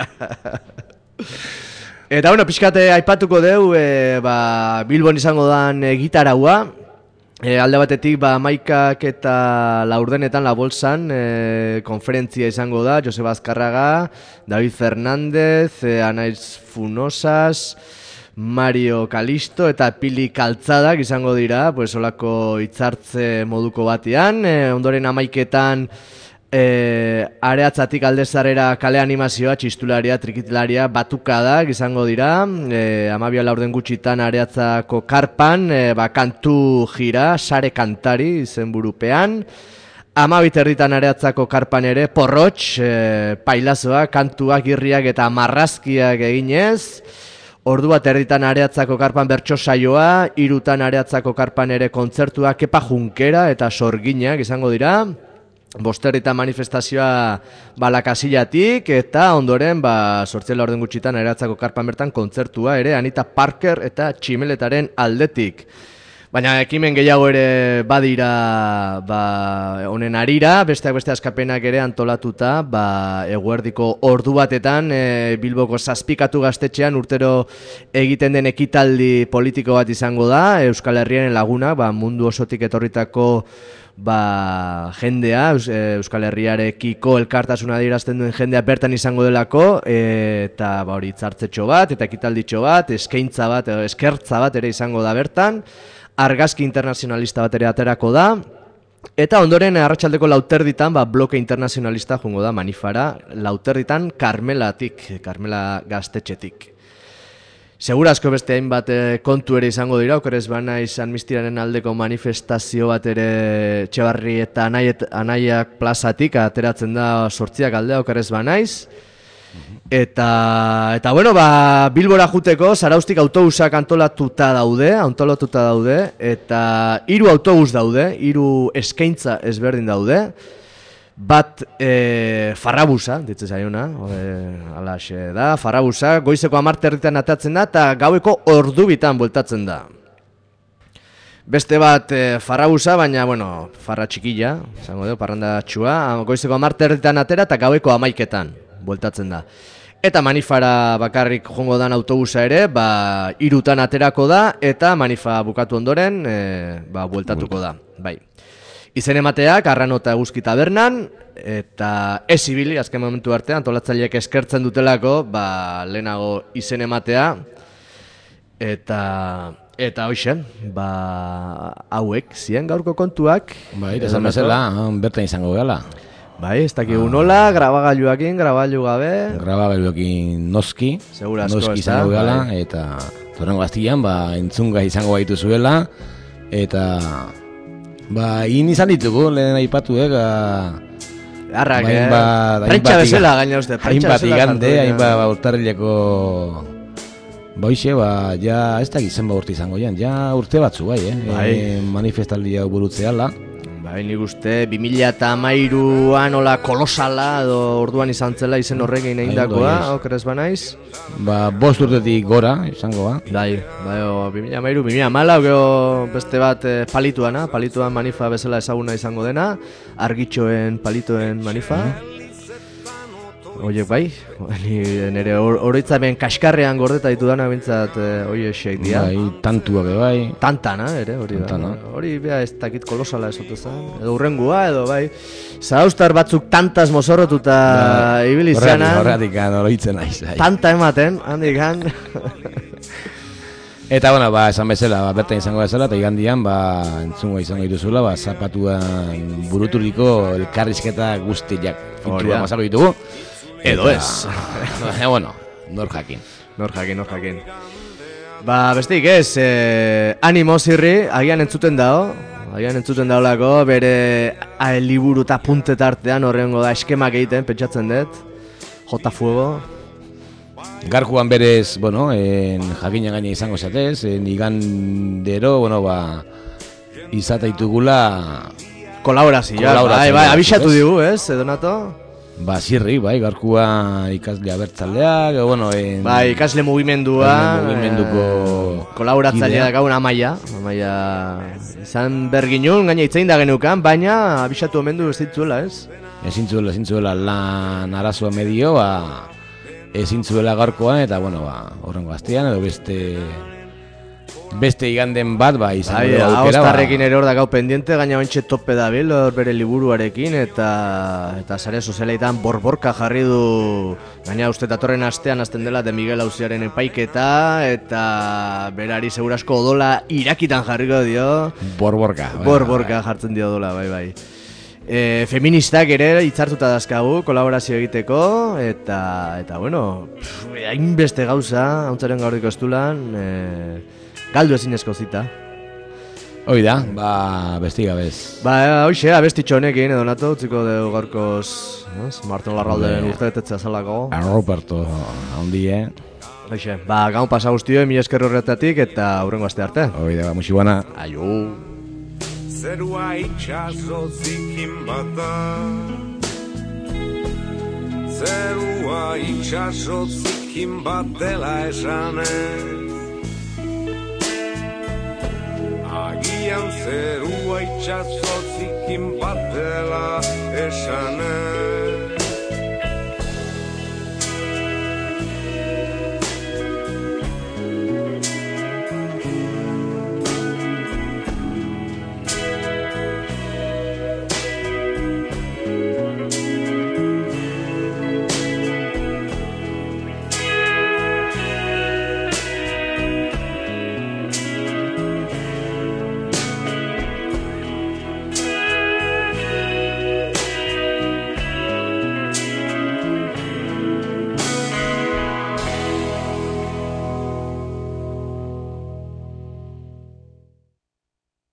Eta bueno, pixkate aipatuko deu, Bilbon izango dan gitaraua, alde batetik Maikak eta Laurdenetan La Bolsan konferentzia izango da, Joseba Azkarraga, David Fernández, Anaiz Funosas, Mario Kalisto eta Pili Kaltzadak izango dira, pues olako hitzartze moduko batean, ondoren 11etan Areatzatik Aldezarrera kale animazioa, txistularia, trikitlaria, batukadak izango dira, 12 laurden gutxitan Areatzako karpan, kantu jira, sare kantari izenburupean, 12 Areatzako karpan ere, porrotx, pailazoa, kantuak, irriak eta marrazkiak eginez, ordu bat erditan Areatzako karpan bertso saioa, 3 Areatzako karpan ere kontzertua, Kepa Junkera eta Sorginak izango dira, 5 manifestazioa Balakasillatik, eta ondoren 8 laurden gutxitan Areatzako karpan bertan kontzertua ere Anita Parker eta Tximeletaren aldetik. Baina ekimen gehiago ere badira honen arira, besteak beste askapenak ere antolatuta, eguerdiko ordu batetan Bilboko Zazpikatu gaztetxean urtero egiten den ekitaldi politiko bat izango da, Euskal Herriaren laguna, mundu osotik etorritako jendea, Euskal Herriarekiko elkartasuna adierazten duen jendea bertan izango delako, eta hori hitzartzetxo bat, eta ekitalditxo bat, eskaintza bat, eskertza bat ere izango da bertan, argazki internazionalista bat ere aterako da, eta ondoren arratsaldeko 4 bloke internazionalista jungo da manifara, 4 Karmela gaztetxetik. Segurazko beste hainbat kontu ere izango dira, okerez banaiz Amnistiaren aldeko manifestazio bat ere Etxebarri eta Anaiak plazatik ateratzen da 8 aldea, okerez banaiz. Eta bueno, Bilbora juteko Zaraustik autobusak antolatuta daude, eta 3 autobus daude, 3 eskaintza ezberdin daude. Bat farrabusa, ditzen zaiona, alaxe da, farrabusa, goizeko 10 atatzen da, eta gaueko ordubitan bueltatzen da. Beste bat farrabusa, baina, bueno, farra txikilla, zango dugu, parranda txua, goizeko 10 atera eta gaueko 11 bueltatzen da. Eta manifara bakarrik jongo dan autobusa ere, 3 aterako da, eta manifa bukatu ondoren, bueltatuko da, bai. Izen emateak, Arrano eta Eguzki tabernan, eta ez ibili, azken momentu artean, antolatzaileek eskertzen dutelako, lehenago izen ematea, eta hoxen, hauek, ziren gaurko kontuak. Bai, esan bezala, bertan izango gala. Bai, ez dakigu nola, grabagailuakin, grabagailu gabe. Grabagailuakin noski, noski izango gala, eta torrengo gaztian, entzunga izango gaitu zuela, eta... Hien izan ditugu, lehen aipatu, Arrak, prentsa bezala gaina uste, prentsa bezala. Hainbat igande, hainbat urtarrileko... Hoxe, ez da gizen urte izango ja urte batzu, manifestaldia burutzeala. Nik uste, 2013an hola kolosala, edo orduan izan zela izen horrekin egindakoa, okerez banaiz? 5 urtetik gora, izango ba. 2013, 2014, beste bat palituan manifa bezala ezaguna izango dena, argitxoen palitoen manifa. Oiek bai, nire oroitzamen kaskarrean gordeta ditu dana bintzat oiexek dira. Bai, tantuak bai. Tantana ere, hori da. Hori bea ez dakit kolosala esotezan, edo urrengua edo bai. Zaraustar batzuk tantaz mozorrotuta ibilizanan. Horretik oroitzen naiz. Tanta ematen, handik han. Eta, bueno, ba, esan bezala, ba, bertan izango bezala, eta igandian, ba, entzungo izango dituzula, ba, zapatuan buruturiko elkarrizketa guztiak fintua mazako ditugu. Edo ez. Bueno, nor jakin. Nor jakin. Ba, bestik ez, animo zirri, agian entzuten daolako, bere liburu eta puntet artean horrengo da eskemak egiten, pentsatzen dut. Jota fuego. Garkuan berez, bueno, jakina gaina izango zatez, igandero, bueno, ba, izataitugula kolaborazioa, bai, abixatu digu, ez, Donato? Ba, zirri, bai, garkua ikasle abertzaleak, bueno, bai, ikasle mugimenduko kolaboratzailea gaun Amaia izan berginun, gaina itzein da genukan, baina abixatu omen du ez ditzuela, ez? Ezin zuela lan arazoa medio, ba, ezin zuela garkoan, eta, bueno, ba, horrengo astean, edo beste iganden bat, ba, izango dugu aukera. Aostarrekin ere hor da gau pendiente, gaina bentxe tope dabil, bere liburuarekin, eta sare sozialetan borborka jarri du, gaina uste datorren astean hasten dela de Miguel Auziaren epaiketa, eta berari segurasko odola irakitan jarriko dio. Borborka jartzen dio odola, bai. Feministak ere hitzartuta dazkagu kolaborazio egiteko eta bueno, hainbeste gauza hauntzaren gaurdiko estulan galdu ezinezko zita. Hoi da, ba, bestiga bez. Ba, hoxe, abestitxo honekin, Donato, utziko dugu gaurkoz Martin Larralden urtebetetzea zelako. Roberto, haundi, Hoxe, ba, gaun pasa guztio, mi esker horretatik eta hurrengo aste arte. Hoi da, ba, musibana. Aio. Zerua itxaso zikin bata Zerua itxaso zikin bat dela esanez Agian zerua itxaso zikin bat dela esanez